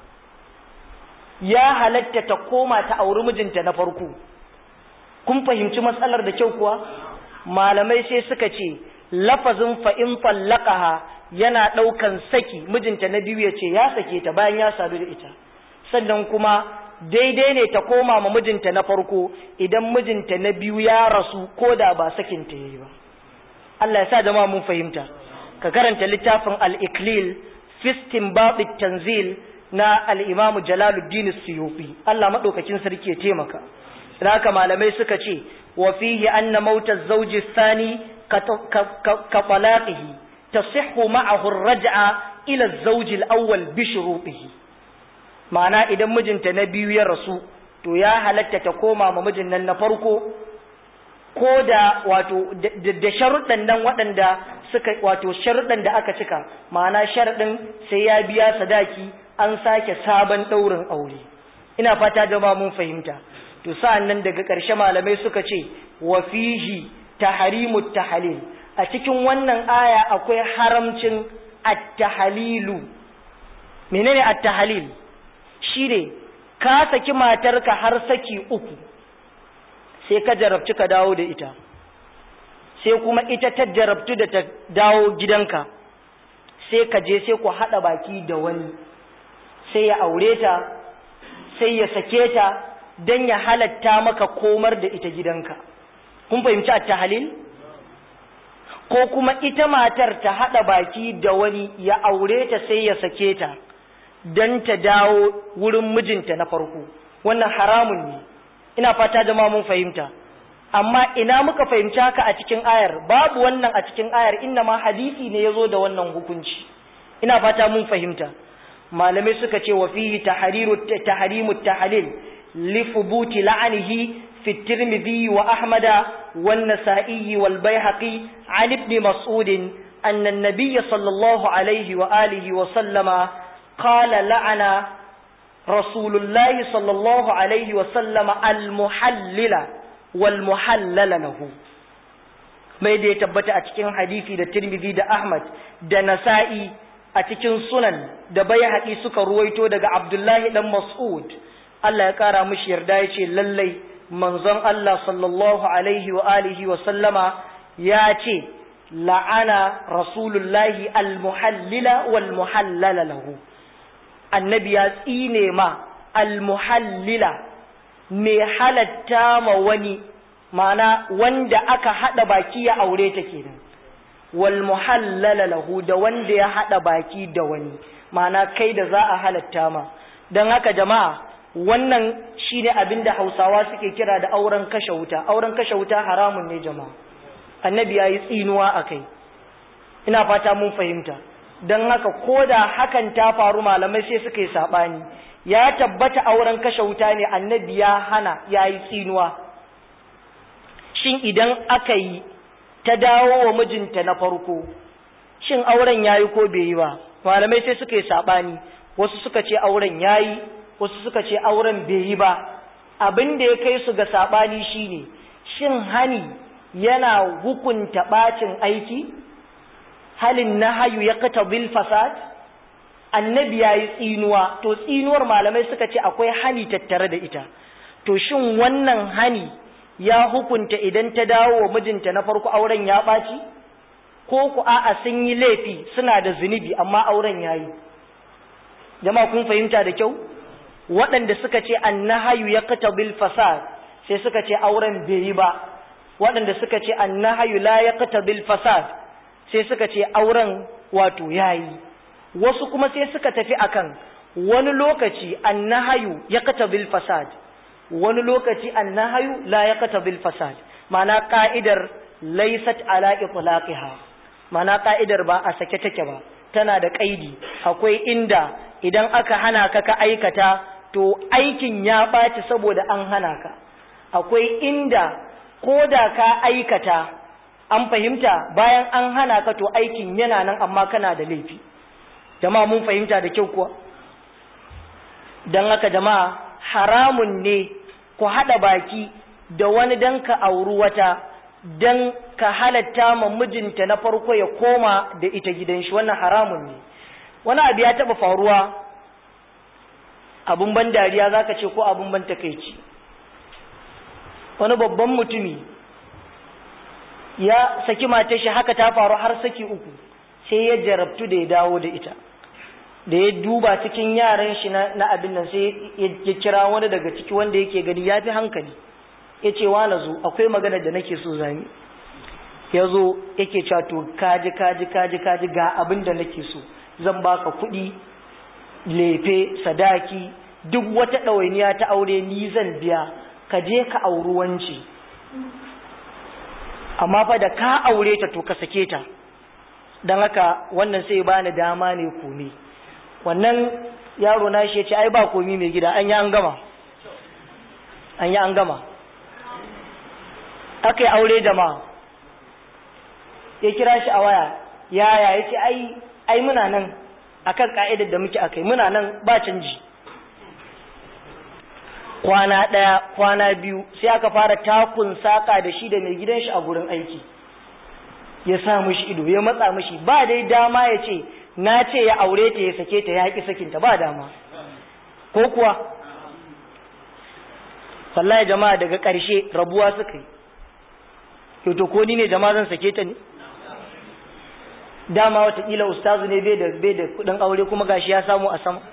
ya halatta ta koma ta auri mijinta na farko? Kun fahimci matsalar da kyau kuwa? Malamai sai suka ce lafazin fa in fallaqaha yana daukan saki, mijinta na biyu ya ce ya sake ta bayan ya sadu da ita, sannan kuma daidai ne ta koma ma mijinta na farko idan mijinta na biyu ya rasu ko da ba sakinta yayi ba. Allah ya sa jama'a mun fahimta. Ka karanta littafin al-Iklil fi istinbat at-tanzil na al-Imam Jalaluddin As-Suyuti, Allah madaukakin sarki ya taimaka. Haka malamai suka ce wa fihi anna mauta az-zawji ath-thani ka talaqihi tasihhu ma'ahu ar-raj'a ila az-zawji al-awwal bi shurutihi. Ma'ana idan mijinta na biyu ya rasu, to ya halatta ta koma ma mijin nan na farko, ko da wato da sharuɗan nan waɗanda suka wato sharuɗan da aka cika, ma'ana sharaɗin sai ya biya sadaki, an sake sabon ɗaurin aure. Ina fata jama'a mun fahimta. To sa'an nan daga ƙarshe malamai suka ce wa fihi tahrimut tahlil, a cikin wannan aya akwai haramcin at-tahlilu. Menene at-tahlil? Shine ka saki matarka har saki uku, sai ka jarabci ka dawo da ita, sai kuma ita ta jarabtu da ta dawo gidanka, sai ka je sai ku haɗa baki da wani, sai ya aure ta, sai ya sake ta don ya halatta maka komar da ita gidanka. Kun fahimci at-tahlil? Ko kuma ita matar ta haɗa baki da wani ya aure ta sai ya sake ta don ta dawo wurin mijinta na farko. Wannan haramun ne. Ina fata jama'a mun fahimta. Amma ina muka fahimci haka a cikin ayar? Babu wannan a cikin ayar, inna ma hadisi ne yazo da wannan hukunci. Ina fata mun fahimta. Malamai suka ce wa fihi tahriru tahrimut tahlil li thubuti la'anihi fi at-Tirmidhi wa Ahmad wa an-Nasa'i wal Baihaqi an ibn Mas'ud anna an-nabiy sallallahu alayhi wa alihi wa sallama qala la'ana rasulullahi sallallahu alaihi wa sallama al-muhallila wal muhallala lahu, mai da ya tabbata a cikin hadisi da Tirmidhi da Ahmad da Nasa'i a cikin sunan da Baihaqi suka ruwaito daga Abdullahi dan Mas'ud, Allah ya kara mishi yarda, yace lallai manzon Allah sallallahu alaihi wa alihi wa sallama ya ce la'ana rasulullahi al-muhallila wal muhallala lahu, annabi ya tsine ma al-muhallila mai halatta ma wani, mana wanda aka hada baki ya aure ta kenan, wal muhallala lahu da wanda ya hada baki da wani, mana kai da za a halatta ma. Dan haka jama'a, wannan shine abinda Hausawa suke kira da auren kashe wuta. Auren kashe wuta haramun ne jama'a, annabi yayi tsinuwa akai, ina fata mun fahimta. Dan haka koda hakan ta faru malamai sai suka yi sabani, ya tabbata auren kashe wuta ne, annabi ya hana, yayi tsinuwa. Shin idan aka yi ta dawo wa mijinta na farko, shin auren yayi ko bai yi ba? Malamai sai suka yi sabani, wasu suka ce auren yayi, wasu suka ce auren bai yi ba. Abin da ya kai su ga sabani shine, shin hani yana hukunta bacin aiki? Halin nahayu yaqtabil fasad? Annabi yayi tsinuwa, to tsinuwar malamai suka ce akwai hani tattare da ita. To shin wannan hani ya hukunta idan ta dawo wa mijinta na farko auren ya ɓaci? Ko ku a'a sun yi laifi, suna da zunubi amma auren yayi? Jama'a kun fahimta da kyau? Waɗanda suka ce annahayu yaqtabil fasad sai suka ce auren bai yi ba. Waɗanda suka ce annahayu la yaqtabil fasad sai suka ce auren wato yayi. Wasu kuma sai suka tafi akan wani lokaci annahayu yaqtabil fasad, wani lokaci annahayu la yaqtabil fasad, ma'ana ka'idar laysat ala itlaqiha, ma'ana ka'idar ba a sake take ba, tana da kaidi. Akwai inda idan aka hana ka ka aikata to aikin ya ɓaci saboda an hana ka. Akwai inda ko da ka aikata, an fahimta, bayan an hana ka to aikin yana nan amma kana da laifi. Jama'a mun fahimta da kyau kuwa? Don haka jama'a, haramun ne ku haɗa baki da wani dan ka auri wata, dan ka halatta ma mijinta na farko ya koma da ita gidan shi, wannan haramun ne. Wani abu ya taɓa faruwa, abun ban dariya zaka ce ko abun ban takeici. Wani babban mutumi ya saki matar shi, haka ta faru har saki uku, sai ya jarabtu da ya dawo da ita. Da ya duba cikin yaran shi na abin nan, sai ya kira wani daga ciki wanda yake gani ya fi hankali, ya ce wa na zo akwai magana da nake so zami. Ya zo yake cewa to kaji kaji kaji kaji ga abin da nake so, zan baka kuɗi, lefe, sadaki, duk wata ɗawainiya ta aure ni zan biya, ka je ka auri wanci, amma fa da ka aure ta to ka sake ta. Don haka wannan sai bani dama ne komi. Wannan yaro na shi ya ce ai ba komi mai gida, an yi an gama, an yi an gama. Aka yi aure jama'a, ya kira shi a waya, yaya ya ce ai ai muna nan akan ka'idar da muke akai, muna nan ba canji. Kwana ɗaya, kwana biyu, sai aka fara takun saka da shi da mai gidan shi a gurin aiki. Ya sa mishi ido, ya matsa mishi, ba dai dama ya ce na ce ya aure ta ya sake ta, ya ƙi sakinta, ba dama. Ko kuwa? Wallahi jama'a daga ƙarshe rabuwa suka yi. Yau to ko ni ne jama'a zan sake ta ne? Dama watakila ustazu ne bai da bai da kudin aure kuma gashi ya samu a sama.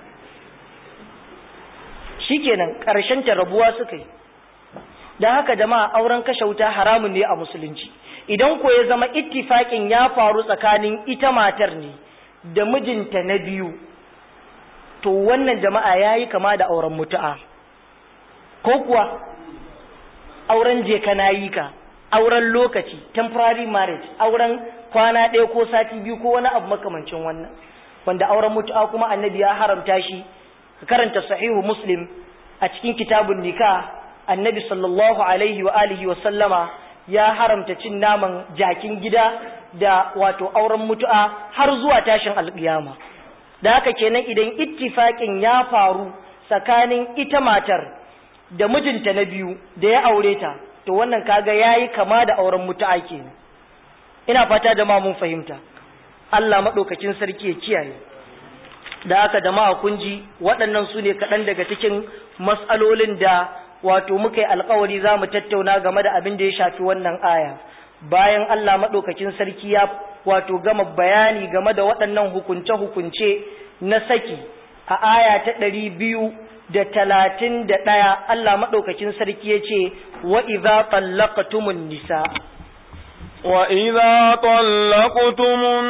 Shikenan karshen ta rabuwa suka yi. Dan haka jama'a auren kashe wuta haramun ne a musulunci. Idan ko ya zama ittifakin ya faru tsakanin ita matar ne da mijinta na biyu, to wannan jama'a yayi kama da auren mutu'a. Ko kuwa auren je kana yi ka, auren lokaci, temporary marriage, auren kwana ɗaya ko sati biyu ko wani abu makamancin wannan, wanda auren mutu'a kuma annabi ya haramta shi. Ka karanta sahihu Muslim a cikin kitabun nikah, annabi sallallahu alaihi wa alihi wa sallama ya haramta cin naman jakin gida da wato auren mutu'a har zuwa tashin alƙiyama. Da haka kenan idan ittifaqin ya faru tsakanin ita matar da mijinta na biyu da ya aure ta, to wannan kaga yayi kama da auren mutu'a kenan. Ina fata jama'a mun fahimta. Allah madaukakin sarki ya kiyaye. Da haka jama'a kun ji waɗannan su ne kaɗan daga cikin mas'alolin da wato muka yi alƙawari za mu tattauna game da abin da ya shafi wannan aya. Bayan Allah madaukakin sarki ya wato gama bayani game da waɗannan hukunce-hukunce na saki a aya ta ɗari biyu da talatin da ɗaya, Allah maɗaukakin sarki ya ce wa idza tallaqtumun nisa wa idza tallaqtumun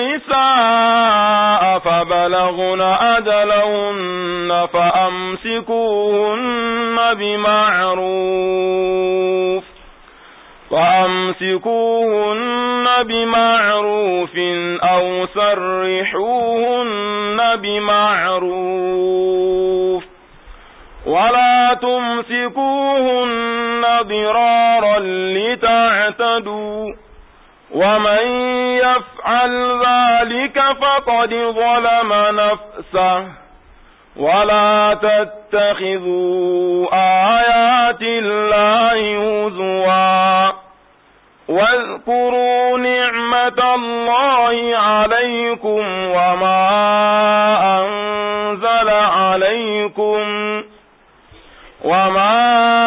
nisaa fa balaghna ajalahunna fa amsikuhunna bima'ruf فأمسكوهن بمعروف أو سرحوهن بمعروف ولا تمسكوهن ضرارا لتعتدوا ومن يفعل ذلك فقد ظلم نفسه ولا تتخذوا آيات الله هزوا واذكروا نعمة الله عليكم وما أنزل عليكم وما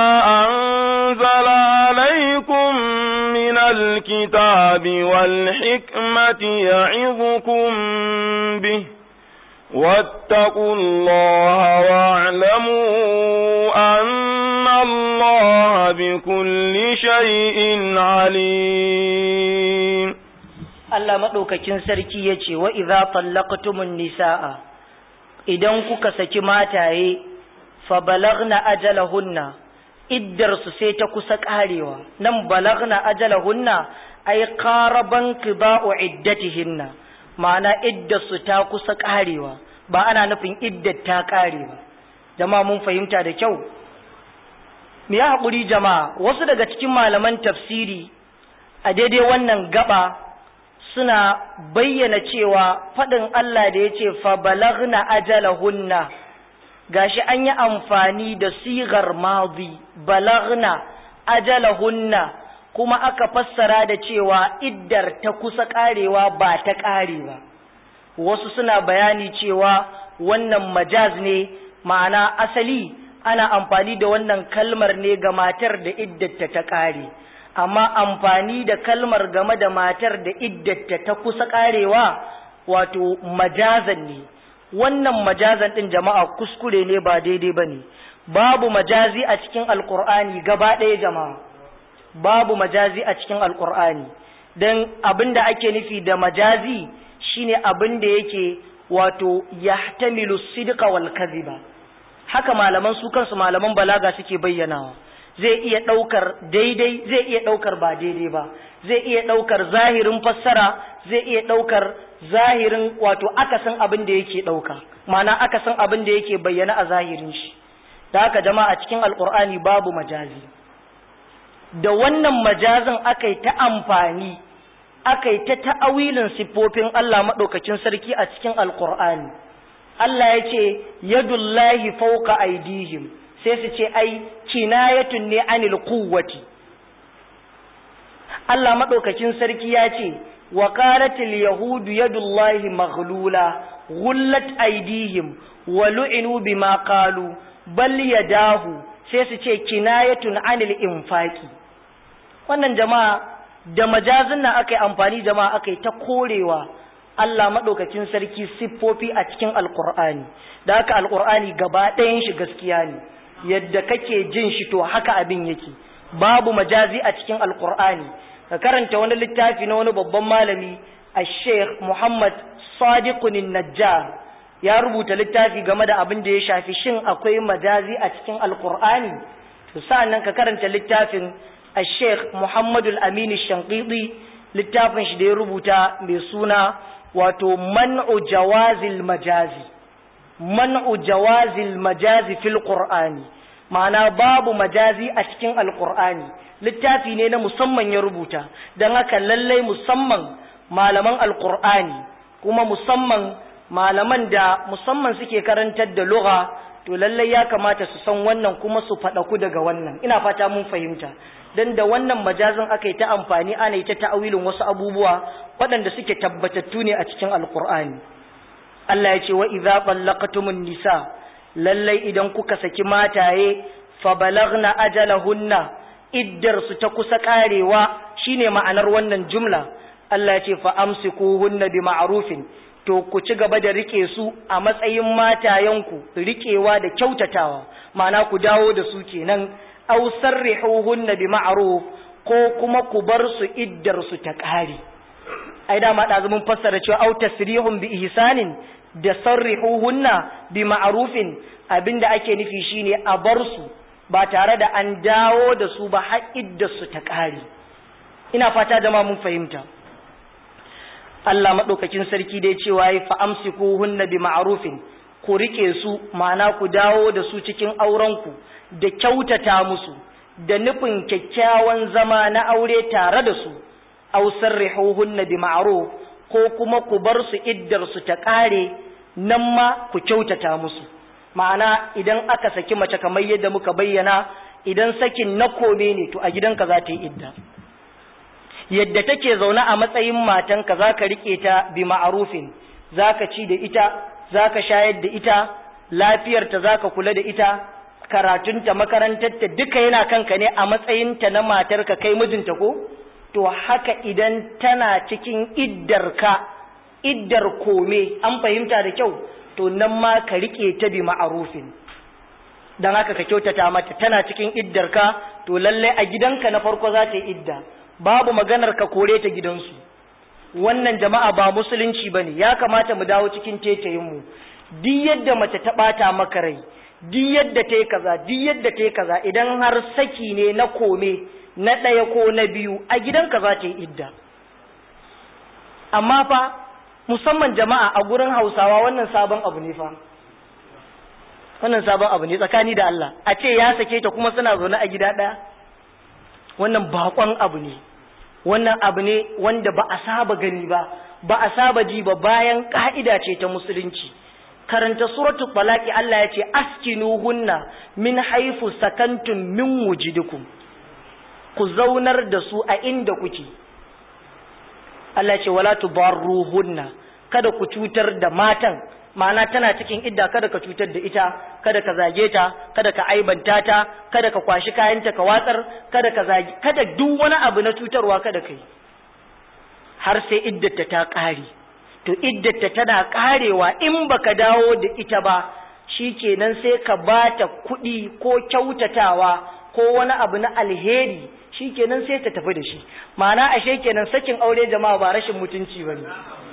أنزل عليكم من الكتاب والحكمة يعظكم به واتقوا الله واعلموا أن الله بكل شيء عليم. Allah madaukakin sarki yace wa idza tallaqtumun nisaa, idan kuka saki mataye fa balagna ajalahunna, iddar su sai ta kusa karewa. Nan balagna ajalahunna ay qaraban qida'u iddatihinna, ma'ana iddar su ta kusa karewa, ba ana nufin iddar ta kare ba. Jama'a mun fahimta da kyau. Me ya haƙuri jama'a, wasu daga cikin malaman tafsiri a daidai wannan gaba suna bayyana cewa faɗin Allah da ya ce fa balagna ajalahunna, gashi an yi amfani da sigar madi balagna ajalahunna, kuma aka fassara da cewa iddar ta kusa karewa ba ta kare ba. Wasu suna bayani cewa wannan majaz ne, ma'ana asali ana amfani da wannan kalmar ne ga matar da iddarta ta kare, amma amfani da kalmar game da matar da iddarta ta kusa karewa wato majazan ne. Wannan majazan din jama'a kuskure ne, ba daidai bane. Babu majazi a cikin alqur'ani gaba ɗaya jama'a, babu majazi a cikin alqur'ani. Dan abinda ake nufi da majazi shine abin da yake wato yahtamilu sidqa wal kadhiba. Haka malaman su kansu malaman balaga suke bayyanawa. Zai iya daukar daidai, zai iya daukar ba daidai ba, zai iya daukar zahirin fassara, zai iya daukar zahirin wato akasin abin da yake dauka, ma'ana akasin abin da yake bayyana a zahirin shi. Da haka jama'a cikin alqur'ani babu majazi. Da wannan majazin akai ta amfani, akai ta ta'awilin sifofin Allah madaukakin sarki a cikin alqur'ani. Allah ya ce yadullahi fawqa aydihim, sai su ce ai kinayatun ne anil quwwati. Allah madaukakin sarki ya ce wa qalatil yahudu yadullahi maghlula ghullat aydihim wa lu'inu bima qalu bal yadahu, sai su ce kinayatun anil infaqi. Wannan jama'a da majazin nan akai amfani jama'a akai ta korewa Allah madaukakin sarki siffofi a cikin alqur'ani. Da haka alqur'ani gaba ɗayan shi gaskiya ne, yadda kake jin shi to haka abin yake, babu majazi a cikin alqur'ani. Ka karanta wani littafi na wani babban malami al-Sheikh Muhammad Sadiqun an-Najjar, ya rubuta littafi game da abin da ya shafi shin akwai majazi a cikin alqur'ani. To sa'annan ka karanta littafin al-Sheikh Muhammad al-Amin al-Shanqiti, littafin shi da ya rubuta mai suna wato man'u jawazil majazi, man'u jawazil majazi fil qur'ani, ma'ana babu majazi a cikin alqur'ani. Littafi ne na musamman ya rubuta, don haka lallai musamman malaman alqur'ani kuma musamman malaman da musamman suke karantar da lugha to lallai ya kamata su san wannan kuma su faɗaku daga wannan. Ina fata mun fahimta. Dan da wannan majazin aka yi ta amfani ana yi ta ta'awilin wasu abubuwa waɗanda suke tabbatattu ne a cikin Alƙur'ani. Allah ya ce wa idza ballaqtumun nisa, lallai idan kuka saki mataye fa balagna ajalahunna, iddar su ta kusa karewa, shine ma'anar wannan jumla. Allah ya ce fa amsikuhunna bi ma'rufin, to ku ci gaba da rike su a matsayin matayenku, rikewa da kyautatawa, ma'ana ku dawo da su kenan. Aw sarrihuhunna bi ma'ruf, ko kuma ku bar su iddar su ta kare. Ai da ma da mun fassara cewa aw tasrihum bi ihsanin da sarrihuhunna bi ma'rufin, abinda ake nufi shine a bar su ba tare da an dawo da su ba har iddar su ta kare. Ina fata jama'a mun fahimta. Allah madaukakin sarki dai cewa yi fa amsikuhunna bi ma'rufin, ku rike su ma'ana ku dawo da su cikin aurenku da kyautata musu da nufin kyakkyawan zama na aure tare da su. Aw sarrihuhunna bi ma'ruf, ko kuma ku bar su iddar su ta kare, nan ma ku kyautata musu. Ma'ana idan aka saki mace kamar yadda muka bayyana, idan sakin na kome ne to a gidanka za ta yi idda. Yadda take zaune a matsayin matanka za ka rike ta bi ma'rufin, za ka ci da ita, za ka shayar da ita, lafiyarta za ka kula da ita, karatunta, makarantarta duka yana kanka ne a matsayinta na matarka kai mijinta ko? To haka idan tana cikin iddarka, iddar kome, an fahimta da kyau, to nan ma ka rike ta bi ma'arufin. Dan haka ka kyautata mata, tana cikin iddarka, to lalle a gidanka na farko za ta yi idda. Babu maganar ka kore ta gidansu. Wannan jama'a ba musulunci bane, ya kamata mu dawo cikin tetayinmu. Duk yadda mace ta bata maka rai, duk yadda ta yi kaza, duk yadda ta yi kaza, idan har saki ne na kome, na ɗaya ko na biyu, a gidanka za ta yi idda. Amma fa, musamman jama'a a gurin Hausawa wannan sabon abu ne fa. Wannan sabon abu ne tsakani da Allah. A ce ya sake ta kuma suna zaune a gida ɗaya. Wannan baƙon abu ne. Wannan abu ne wanda ba a saba gani ba, ba a saba ji ba, bayan ƙa'ida ce ta musulunci. Karanta suratul Talaq, Allah ya ce askinuhunna min haifu sakantum min wujidukum. Ku zaunar da su a inda kuke. Allah ce wala tubarruhunna, kada ku cutar da matan, ma'ana tana cikin idda kada ka cutar da ita, kada ka zage ta, kada ka aibanta ta, kada ka kwashi kayanta ka watsar, kada ka zage, kada duk wani abu na cutarwa kada kai. Har sai iddarta ta kare. To iddarta tana karewa, in baka dawo da ita ba, shikenan sai ka bata kuɗi ko kyautatawa ko wani abu na alheri, shikenan sai ta tafi da shi. Ma'ana ashe kenan sakin aure jama'a ba rashin mutunci bane.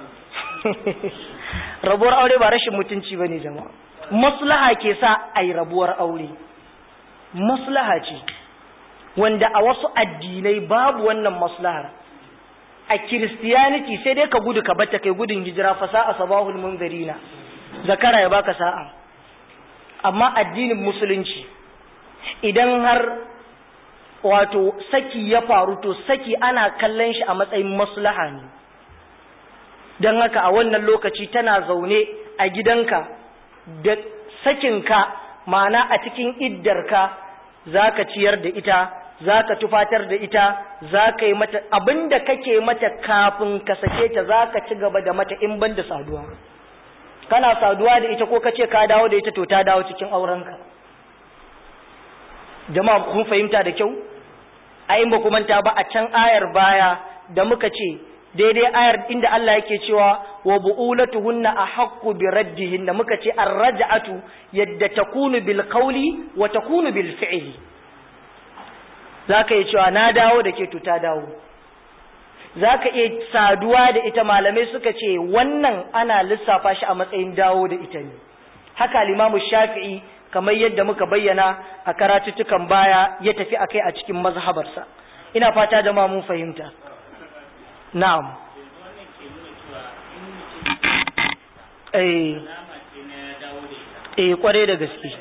Rabuwar aure ba rashin mutunci bane jama'a. Maslaha ke sa ai rabuwar aure. Maslaha ce wanda a wasu addinai babu wannan maslahar. A Christianity sai dai ka gudu ka batta kai gudun hijira, fa sa'a sabahul munzirina, zakara ya baka sa'a. Amma addinin musulunci idan har wato saki ya faru, to saki ana kallon shi a matsayin maslaha ne. Don haka a wannan lokaci tana zaune a gidanka da sakinka, ma'ana a cikin iddarka, za ka ciyar da ita, za ka tufatar da ita, za ka yi mata abinda kake mata kafin ka sake ta, za ka ci gaba da mata in ban da saduwa. Kana saduwa da ita ko ka ce ka dawo da ita, to ta dawo cikin aurenka. Jama'a kun fahimta da kyau? Ayin ba kuma ta ba a can ayar baya da muka ce daidai ayar inda Allah yake cewa wa bu'ulatuhunna ahaqqu bi raddihinna, muka ce ar-raj'atu yadda takunu bil qawli wa takunu bil fi'li. Zaka yi cewa na dawo da ke, to ta dawo. Zaka iya saduwa da ita, malamai suka ce wannan ana lissafa shi a matsayin dawo da ita ne. Haka Imam Shafi'i kamar yadda muka bayyana a karatuttukan baya ya tafi akai a cikin mazhabarsa. Ina fata jama'a mun fahimta. Na'am. Eh. Eh kware da gaske.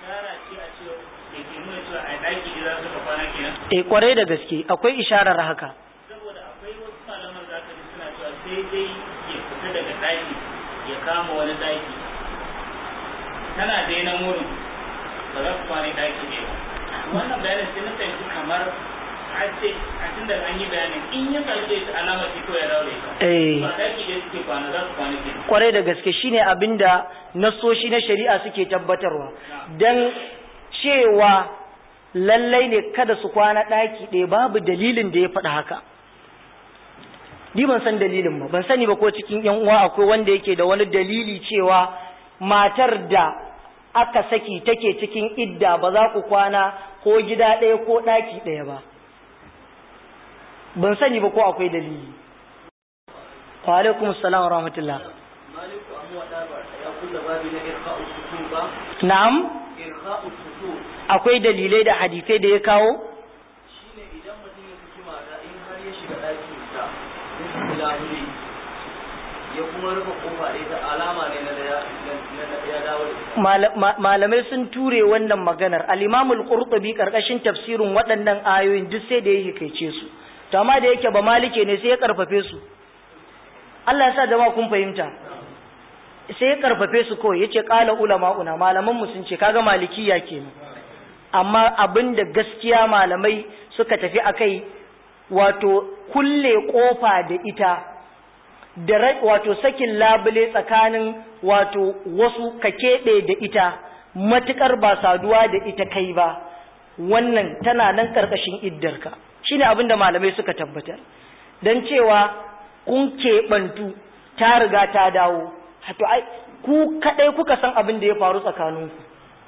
Eh kware da gaske, akwai isharar haka. Saboda akwai wasu malaman zaka ji suna cewa sai dai ya fita daga daki ya kama wani daki tana dai na wurin ba za su kwana daki ne ba wannan bayanin sai na fahimci kamar a ce a tun da an yi bayanin in ya sake shi alama ce ko ya daure ka ba daki da suke kwana za su kwana ke kwarai da gaske shine abinda nasoshi na shari'a suke tabbatarwa dan cewa lallai ne kada su kwana daki ɗaya babu dalilin da ya faɗa haka ni ban san dalilin ba ban sani ba ko cikin yan uwa akwai wanda yake da wani dalili cewa matar da aka saki take cikin idda ba za ku kwana ko gida ɗaya ko ɗaki ɗaya ba ban sani ba ko akwai dalili wa alaikum assalam wa rahmatullah maliku amma wada ba ya kulla babi na irqa'u sutun ba na'am irqa'u sutun akwai dalilai da hadisai da ya kawo shine idan mutum ya saki mata in har ya shiga ɗakin ta labule ya kuma rufe kofa da ita alama ne na ya dawo malamai sun ture wannan maganar al-Imam al-Qurtubi karkashin tafsirin waɗannan ayoyin duk sai da yake kaice su to amma da yake ba malike ne sai ya karfafe su Allah ya sa jama'a kun fahimta sai ya karfafe su kawai yace qala ulama'una malaman mu sun ce kaga malikiya kenan amma abinda gaskiya malamai suka tafi akai wato kulle kofa da ita da wato sakin labule tsakanin wato wasu ka keɓe da ita matukar ba saduwa da ita kai ba wannan tana nan ƙarƙashin iddarka shine abin da malamai suka tabbatar don cewa kun keɓantu ta riga ta dawo to ai ku kaɗai kuka san abin da ya faru tsakaninku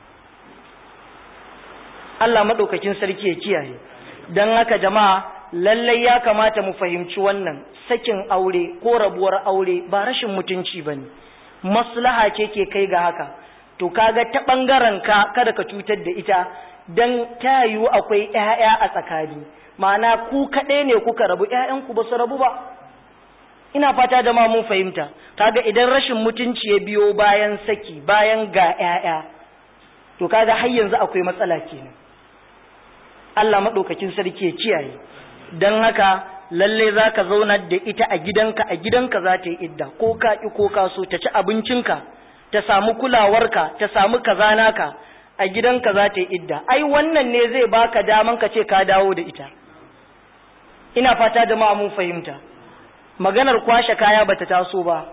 Allah maɗaukakin sarki ya kiyaye don haka jama'a lallai ya kamata mu fahimci wannan sakin aure ko rabuwar aure ba rashin mutunci bane maslaha ce ke kai ga haka to kaga ta bangaren ka kada ka cutar da ita dan ta yiwu akwai ƴaƴa a tsakani ma'ana ku kaɗai ne kuka rabu ƴaƴan ku ba su rabu ba ina fata da ma mun fahimta kaga idan rashin mutunci ya biyo bayan saki bayan ga ƴaƴa to kaga har yanzu akwai matsala kenan Allah madaukakin sarki ya kiyaye don haka lalle za ka zauna da ita a gidanka a gidanka za ta yi idda ko ka ƙi ko ka so ta ci abincinka ta samu kulawarka ta samu kaza naka a gidanka za ta yi idda ai wannan ne zai baka daman ka ce ka dawo da ita ina fata da ma mun fahimta maganar kwashe kaya bata taso ba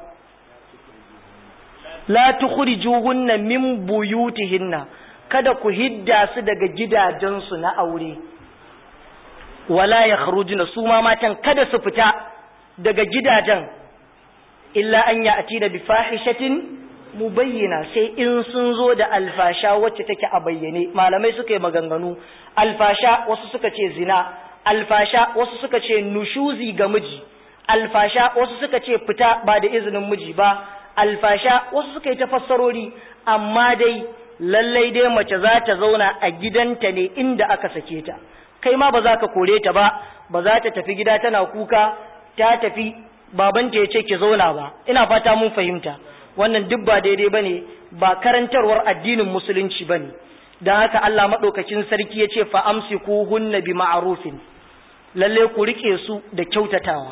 la tukhrijuhunna min buyutihinna kada ku hidda su daga gidajensu na aure wala ya kharujuna su ma matan kada su fita daga gidajen illa an ya ati da bi fahishatin mubayyana sai in sun zo da alfasha wacce take a bayyane malamai suka yi maganganu alfasha wasu suka ce zina alfasha wasu suka ce nushuzi ga miji alfasha wasu suka ce fita ba da izinin miji ba alfasha wasu suka yi ta fassarori amma dai lallai dai mace za ta zauna a gidanta ne inda aka sake ta kai ma ba za ka kore ta ba ba za ta tafi gida tana kuka ta tafi babanta ya ce ki zauna ba ina fata mun fahimta wannan duk ba daidai bane ba karantarwar addinin musulunci bane dan haka Allah madaukakin sarki ya ce fa amsikuhunna bi ma'rufin lalle ku rike su da kyautatawa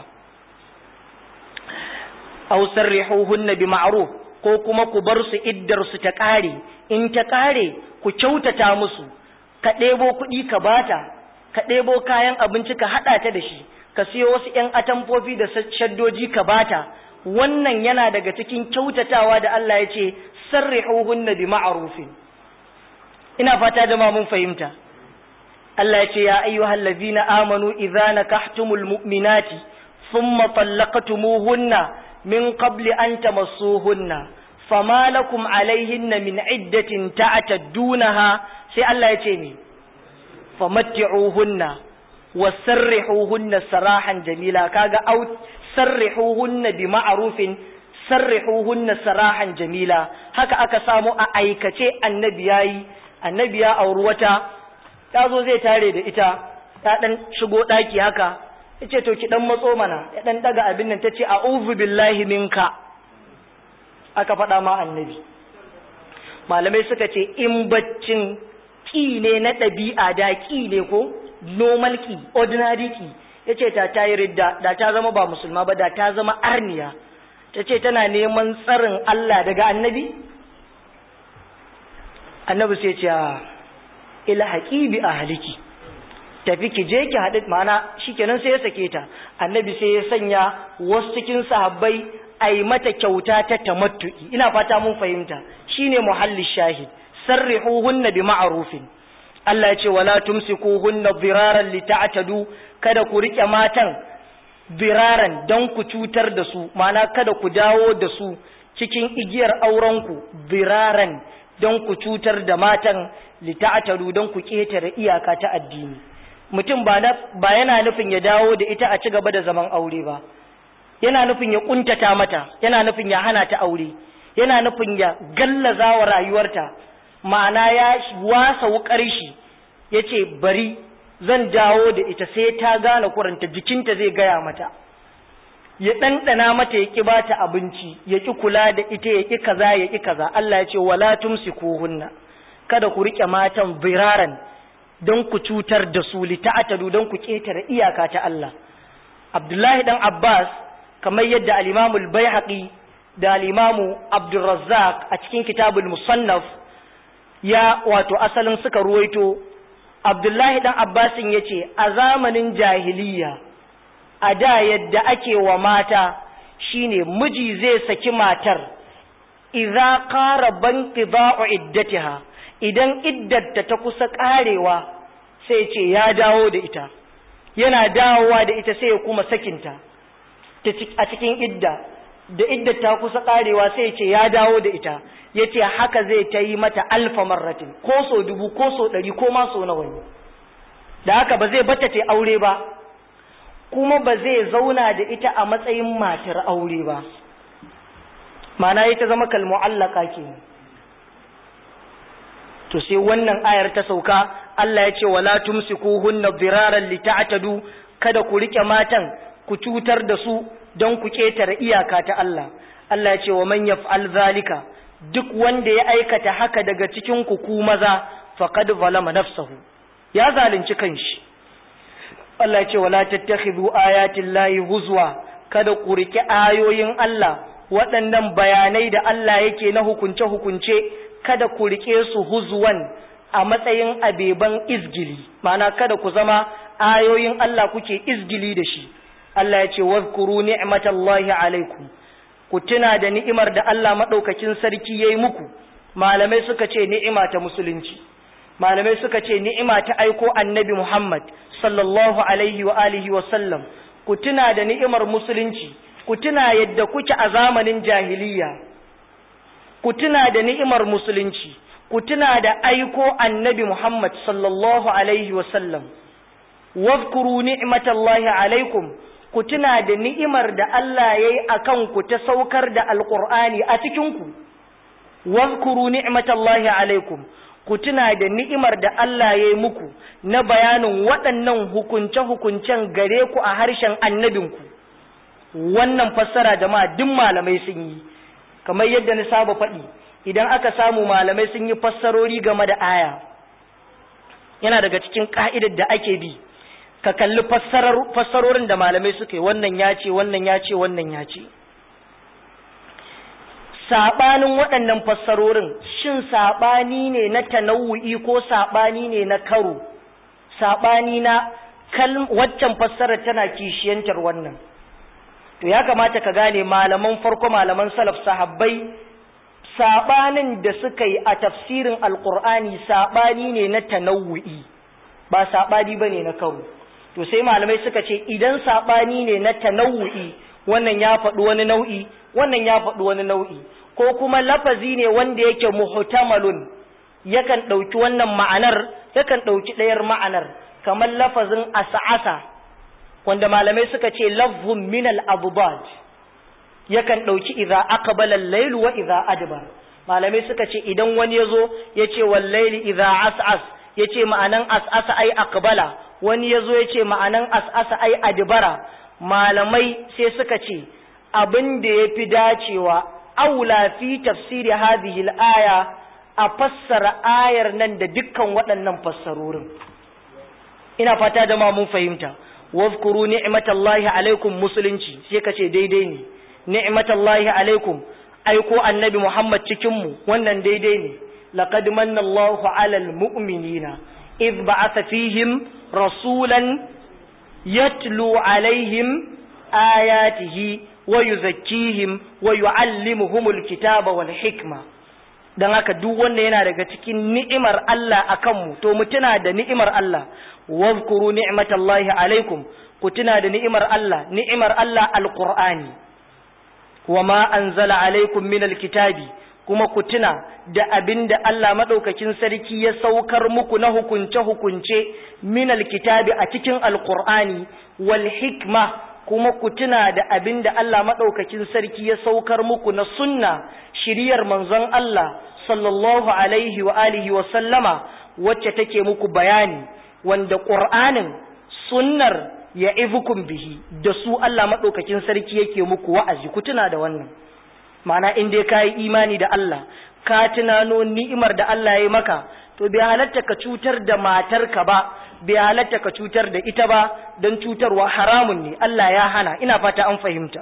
aw sarrihuhunna bi ma'ruf ko kuma ku bar su iddar su ta kare in ta kare ku kyautata musu ka ɗebo kuɗi ka bata ka ɗebo kayan abinci ka haɗa ta da shi ka siyo wasu ‘yan atamfofi da shaddoji ka bata wannan yana daga cikin kyautatawa da Allah ya ce sarrihuhunna bi ma'rufin ina fata da ma mun fahimta Allah ya ce ya ayyuhal ladzina amanu idza nakahtumul mu'minati thumma talaqtumuhunna min qabli an tamassuhunna fama lakum alaihinna min iddatin ta'taddunaha sai Allah ya ce ni famatti'uhunna wasarrihuhunna sarahan jamila kaga au sarrihuhunna bi ma'rufin sarrihuhunna sarahan jamila haka aka samu a aikace annabi yayi annabi ya auri wata tazo zai tare da ita ta dan shigo daki haka yace to ki dan matso mana ya dan daga abin nan tace a'udhu billahi minka aka faɗa ma annabi malamai suka ce in baccin ki ne na ɗabi'a da ki ne ko normal ki ordinary ki yace ta tayi ridda da ta zama ba musulma ba da ta zama arniya ta ce tana neman tsarin Allah daga annabi annabi sai ce ila haqibi ahliki tafi ki je ki haɗu mana shikenan sai ya sake ta annabi sai ya sanya wasu cikin sahabbai ai mata kyauta ta tamattu'i ina fata mun fahimta shine muhalli shahid sarrihuhunna bi ma'rufin Allah ya ce wala tumsikuhunna dhiraran lita'tadu kada ku rike matan dhiraran dan ku cutar da su mana kada ku dawo da su cikin igiyar aurenku dhiraran dan ku cutar da matan lita'tadu dan ku ketare iyaka ta addini mutum ba ba yana nufin ya dawo da ita a ci gaba da zaman aure ba yana nufin ya kuntata mata yana nufin ya hana ta aure yana nufin ya gallaza wa rayuwarta ma'ana ya wasa wukar shi yace bari zan dawo da ita sai ta gane kuranta jikinta zai gaya mata ya dandana mata ya ki bata abinci ya ki kula da ita ya ki kaza ya ki kaza Allah ya ce wala tumsikuhunna kada ku rike matan biraran don ku cutar da su lita'atadu don ku ketare iyaka ta Allah Abdullahi dan Abbas kamar yadda al-Imam al-Baihaqi da al-Imam Abdul Razzaq a cikin Kitabul Musannaf ya wato asalin suka ruwaito Abdullahi dan Abbas yace a zamanin jahiliya a da yadda ake wa mata shine miji zai saki matar idza qaraban qida'u iddatiha idan iddarta ta kusa karewa sai ce ya dawo da ita yana dawowa da ita sai ya kuma sakinta a cikin idda da idda ta kusa karewa sai ce ya dawo da ita yace haka zai ta yi mata alfa marratin ko so dubu ko so ɗari ko ma so nawa ne da haka ba zai bata ta aure ba kuma ba zai zauna da ita a matsayin matar aure ba ma'ana ita zama kalmu'allaka kenan to sai wannan ayar ta sauka Allah ya ce wala tumsikuhunna dhiraran lita'tadu kada ku rike matan ku cutar da su don ku ketare iyaka ta Allah Allah ya ce wa man yaf'al zalika duk wanda ya aikata haka daga cikin ku ku maza faqad zalama nafsuhu ya zalunci kanshi Allah ya ce wala tattakhidhu ayati llahi huzwa kada ku rike ayoyin Allah waɗannan bayanai da Allah yake na hukunce hukunce kada ku rike su huzwan a matsayin abeban izgili ma'ana kada ku zama ayoyin Allah kuke izgili da shi Allah ya ce wazkuru ni'matallahi alaikum ku tuna da ni'imar da Allah madaukakin sarki yayi muku malamai suka ce ni'ima ta musulunci malamai suka ce ni'ima ta aiko annabi Muhammad sallallahu alaihi wa alihi wa sallam ku tuna da ni'imar musulunci ku tuna yadda kuke a zamanin jahiliya ku tuna da ni'imar musulunci ku tuna da aiko annabi Muhammad sallallahu alaihi wa sallam wazkuru ni'matallahi alaikum ku tuna da ni'imar da Allah yayi akan ku ta saukar da alqur'ani a cikin ku wazkuru ni'matallahi alaikum ku tuna da ni'imar da Allah yayi muku na bayanin waɗannan hukunce hukuncen gare ku a harshen annabinku wannan fassara jama'a duk malamai sun yi kamar yadda na saba faɗi idan aka samu malamai sun yi fassarori game da aya yana daga cikin ka'idar da ake bi ka kalli fassarorin da malamai suka yi wannan ya ce wannan ya ce wannan ya ce saɓanin waɗannan fassarorin shin saɓani ne na tanawu'i ko saɓani ne na karo saɓani na waccan fassarar tana kishiyantar wannan to ya kamata ka gane malaman farko malaman salaf sahabbai saɓanin da suka yi a tafsirin alƙur'ani saɓani ne na tanawu'i ba saɓani ba ne na karo to sai malamai suka ce idan saɓani ne na tanawu'i wannan ya faɗi wani nau'i wannan ya faɗi wani nau'i ko kuma lafazi ne wanda yake muhtamalun yakan ɗauki wannan ma'anar yakan ɗauki ɗayar ma'anar kamar lafazin as'asa wanda malamai suka ce lafzun min al-abdad yakan ɗauki idza aqbala al-layl wa idza adbar malamai suka ce idan wani yazo yace wal layli idza as'as yace ma'anan as'asa ai aqbala wani yazo yace ma'anan as'asa ai adbara malamai sai suka ce abin da yafi dacewa aula fi tafsiri hadhihi al-aya a fassara ayar nan da dukkan waɗannan fassarorin ina fata da ma mun fahimta wazkuru ni'matallahi alaikum musulunci sai kace daidai ne ni'matallahi alaikum aiko annabi Muhammad cikin mu wannan daidai ne laqad manna Allahu 'alal mu'minina idh ba'atha fihim rasulan yatlu 'alaihim ayatihi wa yuzakkihim wa yu'allimuhumul kitaba wal hikma. Dan haka duk wanda yana daga cikin ni'imar Allah akan mu to mu tuna da ni'imar Allah. Wazkuru ni'matallahi alaikum, ku tuna da ni'imar Allah, ni'imar Allah alqur'ani. Wama anzala alaikum minal kitabi, kuma ku tuna da abinda Allah madaukakin sarki ya saukar muku na hukunce hukunce minal kitabi a cikin alqur'ani wal hikma, kuma ku tuna da abinda Allah madaukakin sarki ya saukar muku na sunna shiriyar manzon Allah sallallahu alaihi wa alihi wa sallama wacce take muku bayani, wanda qur'anin sunnar ya'izukum bihi da su Allah madaukakin sarki yake muku wa'azi. Ku tuna da wannan, ma'ana in dai kai imani da Allah ka tunano ni'imar da Allah ya yi maka, to bai halatta ka cutar da matarka ba, bai halatta ka cutar da ita ba, don cutarwa haramun ne, Allah ya hana. Ina fata an fahimta.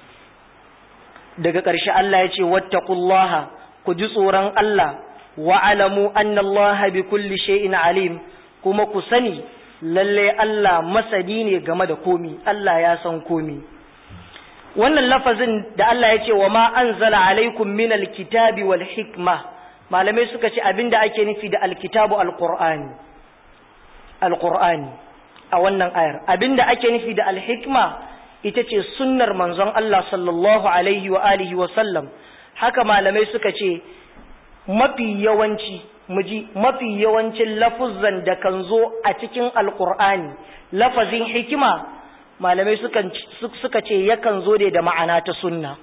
Daga ƙarshe Allah ya ce wattaqullaha, ku ji tsoron Allah, wa'alamu annallaha bi kulli shay'in alim, kuma ku sani lalle Allah masani ne game da komi, Allah ya san komi. Wannan lafazin da Allah ya ce wa ma anzala alaikum minal kitabi wal hikma, malamai suka ce abinda ake nufi da alkitabu alqur'ani alqur'ani a wannan ayar, abinda ake nufi da alhikma ita ce sunnar manzon Allah sallallahu alaihi wa alihi wa sallam. Haka malamai suka ce mafi yawanci muji mafi yawancin lafuzan da kan zo a cikin alqur'ani, lafazin hikima malamai suka suka ce yakan zo ne da ma'ana ta sunna.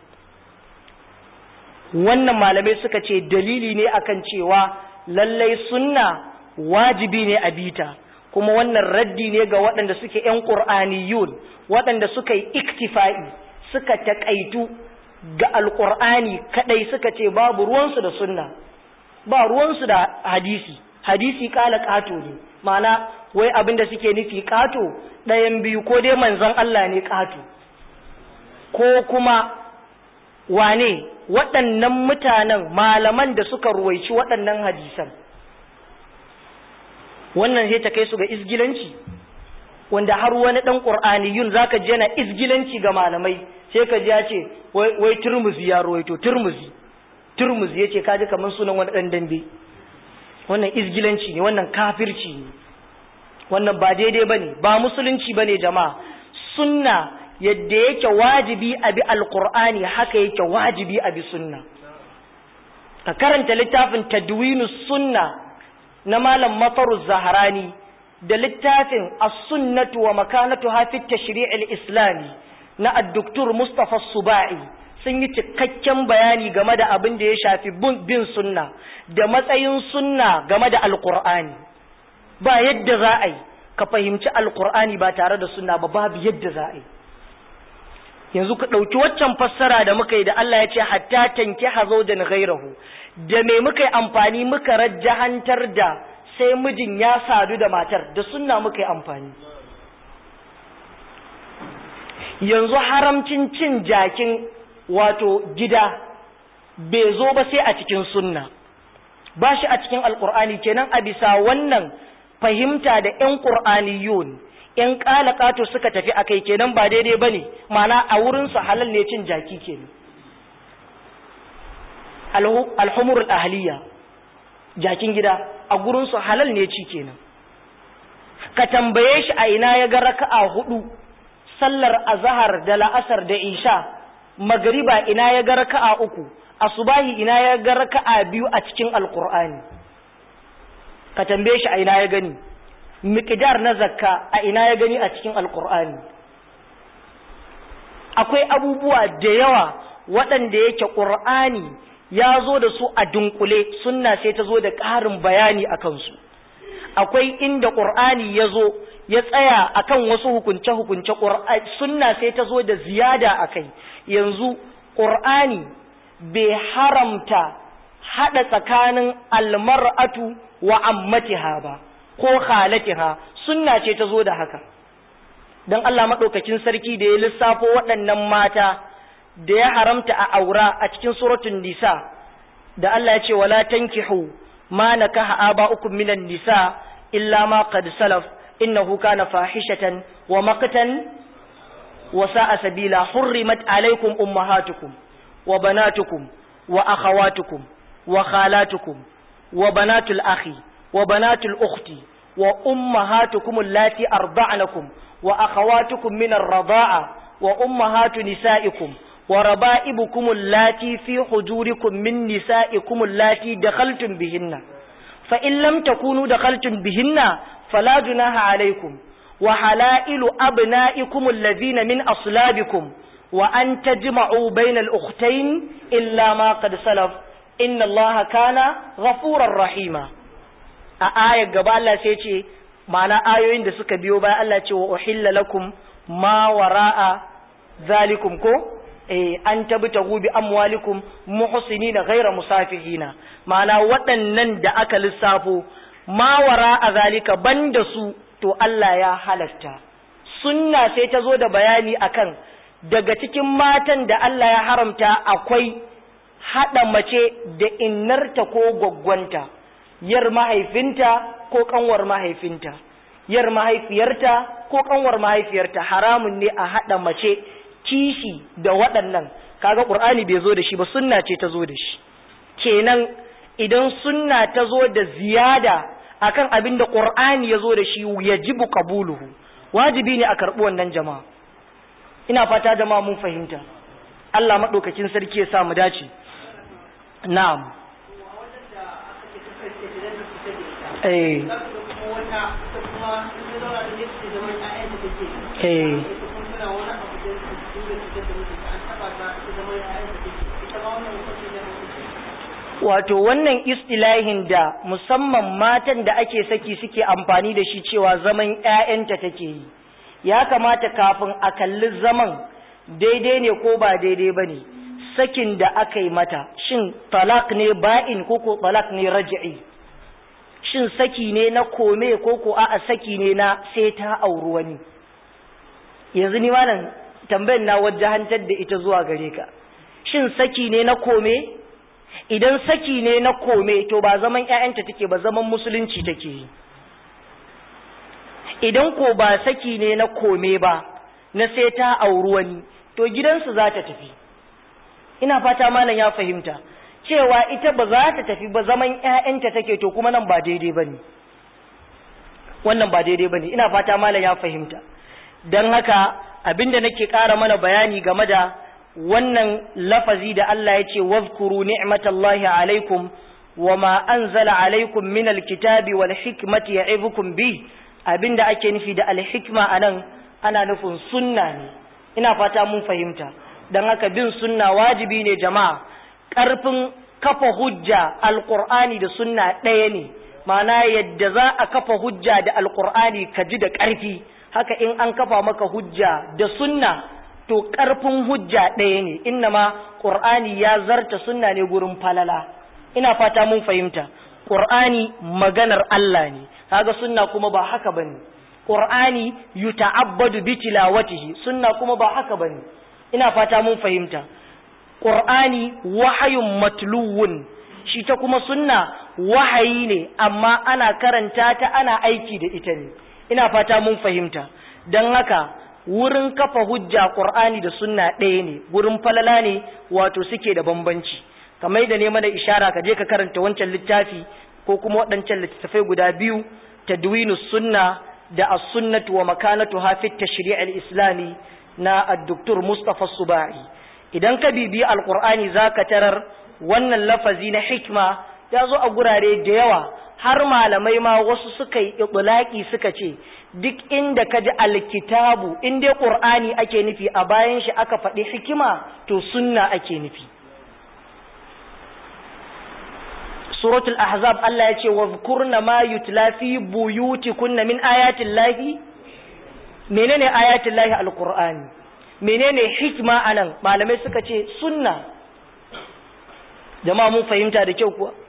Wannan malamai suka ce dalili ne akan cewa lallai sunna wajibi ne a bita, kuma wannan raddi ne ga waɗanda suke ƴan qur'aniyun, waɗanda suka yi iktifa'i, suka taƙaitu ga alqur'ani kadai, suka ce babu ruwansu da sunna, ba ruwansu da hadisi, hadisi kala kato ne, ma'ana wai abin da suke nufi kato ɗayan biyu, ko dai manzon Allah ne kato, ko kuma wane waɗannan mutanen malaman da suka ruwaici waɗannan hadisan. Wannan zai ta kai su ga izgilanci, wanda har wani ɗan ƙur'aniyun za ka ji yana izgilanci ga malamai, sai ka ji ya ce wai turmuzi ya ruwaito, turmuzi turmuzi ya ce kaji kamar sunan wani ɗan dambe. Wannan izgilanci ne, wannan kafirci ne, wannan ba daidai ba ne, ba musulunci ba ne jama'a. Sunna yadda yake wajibi a bi alƙur'ani haka yake wajibi a bi sunna. Ka karanta littafin tadwinus sunna na malam Mataruz Zaharani da littafin as-sunnatu wa makanatuha fi at-tashri' al-islami na ad-doktor Mustafa Subai, sun yi cikakken bayani game da abin da ya shafi bin sunna da matsayin sunna game da alqur'ani. Ba yadda za a yi ka fahimci alqur'ani ba tare da sunna ba, babu yadda za a yi. Yanzu ka ɗauki waccan fassara da muka yi da Allah ya ce hatta tankiha zawjan ghayrahu, da me muka yi amfani muka rajjahantar da sai mijin ya sadu da matar, da sunna muka yi amfani. Yanzu haramcin cin jakin wato gida bai zo ba sai a cikin sunna, ba shi a cikin alqur'ani. Kenan a bisa wannan fahimta da ƴan qur'aniyun, ƴan ƙalaƙato suka tafi akai, kenan ba daidai bane, ma'ana a wurin su halal ne cin jaki kenan. Alhumurul ahliya, jakin gida, a gurin su halal ne ci kenan. Ka tambaye shi a ina ya ga raka'a hudu, sallar azhar da la'asar da isha, magriba ina ya ga raka'a uku, asubahi ina ya ga raka'a biyu a cikin alqur'ani. Ka tambaye shi a ina ya gani. Miqdar na zakka a ina ya gani a cikin alqur'ani. Akwai abubuwa da yawa waɗanda yake qur'ani ya zo da su a dunkule, sunna sai ta zo da ƙarin bayani a kansu. Akwai inda qur'ani ya zo ya tsaya akan wasu hukunce-hukunce, sunna sai ta zo da ziyada a kai. Yanzu qur'ani bai haramta haɗa tsakanin almar'atu wa ammatiha ba ko khalatiha, sunna ce ta zo da haka. Dan Allah madaukakin sarki da ya lissafo waɗannan mata da ya haramta a aura a cikin suratul nisa da Allah ya ce wala tankihu ma nakaha aba'ukum minan nisa illa ma qad salaf innahu kana fahishatan wa maqtan wa sa'a sabila hurrimat alaykum ummahatukum wa banatukum wa akhawatukum wa khalatukum wa banatul akhi wa banatul ukhti wa ummahatukum allati arda'nakum wa akhawatukum min ar-radha'a wa ummahatu nisa'ikum wa raba'ibukum allati fi hujurikum min nisa'ikum allati dakhaltum bihinna fa in lam takunu dakhaltum bihinna fala junaha alaykum wa halailu abna'ikum alladhina min aslabikum wa an tajma'u bayna al-ukhtayn illa ma qad salaf inna allaha kana ghafurar rahima. A ayar gaba Allah sai ce ma'ana ayoyin da suka biyo bayan Allah ce wa uhilla lakum ma wara'a zalikum ko eh an tabtagu bi amwalikum muhsinina ghayra musafihina, ma'ana waɗannan da aka lissafo ma wara'a zalika banda su to Allah ya halatta. Sunna sai ta zo da bayani akan daga cikin matan da Allah ya haramta akwai hada mace da innarta ko gwaggwanta, yar mahaifinta ko kanwar mahaifinta, yar mahaifiyarta ko kanwar mahaifiyarta, haramun ne a hada mace kishi da waɗannan. Kaga Qur'ani bai zo da shi ba, sunna ce ta zo da shi. Kenan idan sunna ta zo da ziyada akan abin da Qur'ani ya zo da shi, yajibu qabuluhu, wajibi ne a karɓi wannan jama'a. Ina fata jama'a mun fahimta. Allah madaukakin sarki ya sa mu dace. Na'am. Eh. Eh. Wato wannan istilahin da musamman matan da ake saki suke amfani da shi cewa zaman ƴaƴanta take yi, ya kamata kafin a kalli zaman daidai ne ko ba daidai ba ne, sakin da aka yi mata shin talak ne ba'in ko ko talak ne raj'i, shin saki ne na kome ko ko a'a saki ne na sai ta auri wani. Yanzu ni malam tambayar na wajahantar da ita zuwa gare ka, shin saki ne na kome? Idan saki ne na kome to ba zaman ƴaƴanta take ba, zaman musulunci take yi. Idan ko ba saki ne na kome ba, na sai ta auri wani, to gidansu za ta tafi. Ina fata malam ya fahimta cewa ita ba za ta tafi ba, zaman ƴaƴanta take, to kuma nan ba daidai bane, wannan ba daidai bane. Ina fata malam ya fahimta. Dan haka abinda nake ƙara mana bayani game da wannan lafazi da Allah ya ce wazkuru ni'matallahi alaikum wama anzala alaikum minal kitabi wal hikmati ya'idukum bi, abinda ake nufi da alhikma anan ana nufin sunna ne. Ina fata mun fahimta. Dan haka bin sunna wajibi ne jama'a. Karfin kafa hujja alqur'ani da sunna ɗaya ne, ma'ana yadda za a kafa hujja da alqur'ani ka ji da ƙarfi, haka in an kafa maka hujja da sunna to ƙarfin hujja ɗaya ne. Innama qur'ani ya zarta sunna ne gurin falala. Ina fata mun fahimta. Qur'ani maganar Allah ne, kaga sunna kuma ba haka bane. Qur'ani yuta'abbadu bi tilawatihi, sunna kuma ba haka bane. Ina fata mun fahimta. Qur'ani wahayun matluwun, shi ta kuma sunna wahayi ne amma ana karanta ta ana aiki da ita ne. Ina fata mun fahimta. Dan haka wurin kafa hujja Qur'ani da sunna ɗaya ne, wurin falala ne wato suke da bambanci. Kamar da ne mana ishara ka je ka karanta wancan littafi ko kuma waɗancan littattafai guda biyu, tadwinus sunna da as-sunnatu wa makanatuha fi at-tashri' al-islami na ad-doktor Mustafa Subai. Idan ka bibi al-Qur'ani zaka tarar wannan lafazi na hikma ya zo a gurare da yawa, har malamai ma wasu suka yi itlaqi suka ce duk inda ka ji alkitabu in dai Qur'ani ake nufi a bayan shi aka faɗi hikima to sunna ake nufi. Suratul Ahzab Allah ya ce wazkurna ma yutla fi buyutikunna min ayatil lahi. Menene ayatil lahi alqur'ani? Menene hikma anan? Malamai suka ce sunna. Jama'a mun fahimta da kyau kuwa?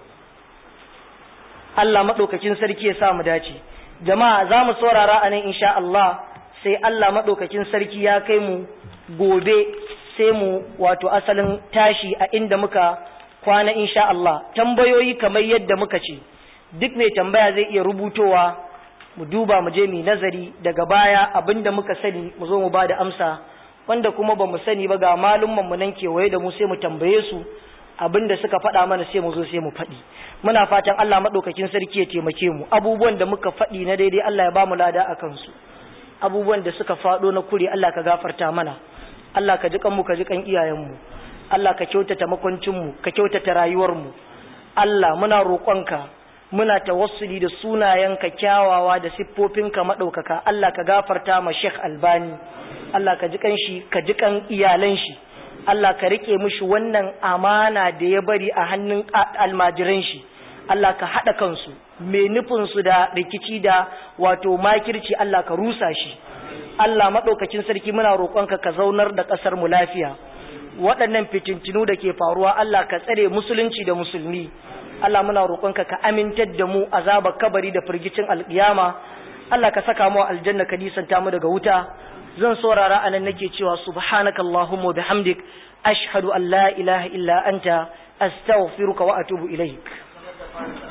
Allah madaukakin sarki ya sa mu dace. Jama'a za mu saurara anan insha Allah, sai Allah madaukakin sarki ya kai mu gobe sai mu wato asalin tashi a inda muka kwana insha Allah. Tambayoyi kamar yadda muka ce duk mai tambaya zai iya rubutowa mu duba mu je mu nazari, daga baya abinda muka sani mu zo mu ba da amsa, wanda kuma ba mu sani ba ga malumman mu nan kewaye da mu sai mu tambaye su abinda suka faɗa mana sai mu zo sai mu faɗi. Muna fatan Allah madaukakin sarki ya taimake mu, abubuwan da muka faɗi na daidai Allah ya ba mu lada a kansu, abubuwan da suka faɗo na kure Allah ka gafarta mana, Allah ka ji kanmu ka ji kan iyayenmu, Allah ka kyautata makwancinmu ka kyautata rayuwarmu. Allah muna roƙonka, muna tawassuli da sunayenka kyawawa da siffofinka maɗaukaka. Allah ka gafarta ma Sheikh Albani, Allah ka ji kan shi ka ji kan iyalan shi, Allah ka rike mishi wannan amana da ya bari a hannun almajiran shi. Allah ka haɗa kansu, mai nufinsu da rikici da wato makirci Allah ka rusa shi. Allah maɗaukakin sarki muna roƙonka ka zaunar da ƙasar mu lafiya. Waɗannan fitintinu da ke faruwa Allah ka tsare musulunci da musulmi. Allah muna roƙonka ka amintar da mu azabar kabari da firgicin alƙiyama. Allah ka saka mu aljanna ka nisanta mu daga wuta. Zan saurara anan nake cewa subhanakallahumma wa bihamdik ashhadu an la ilaha illa anta astaghfiruka wa atubu ilaik.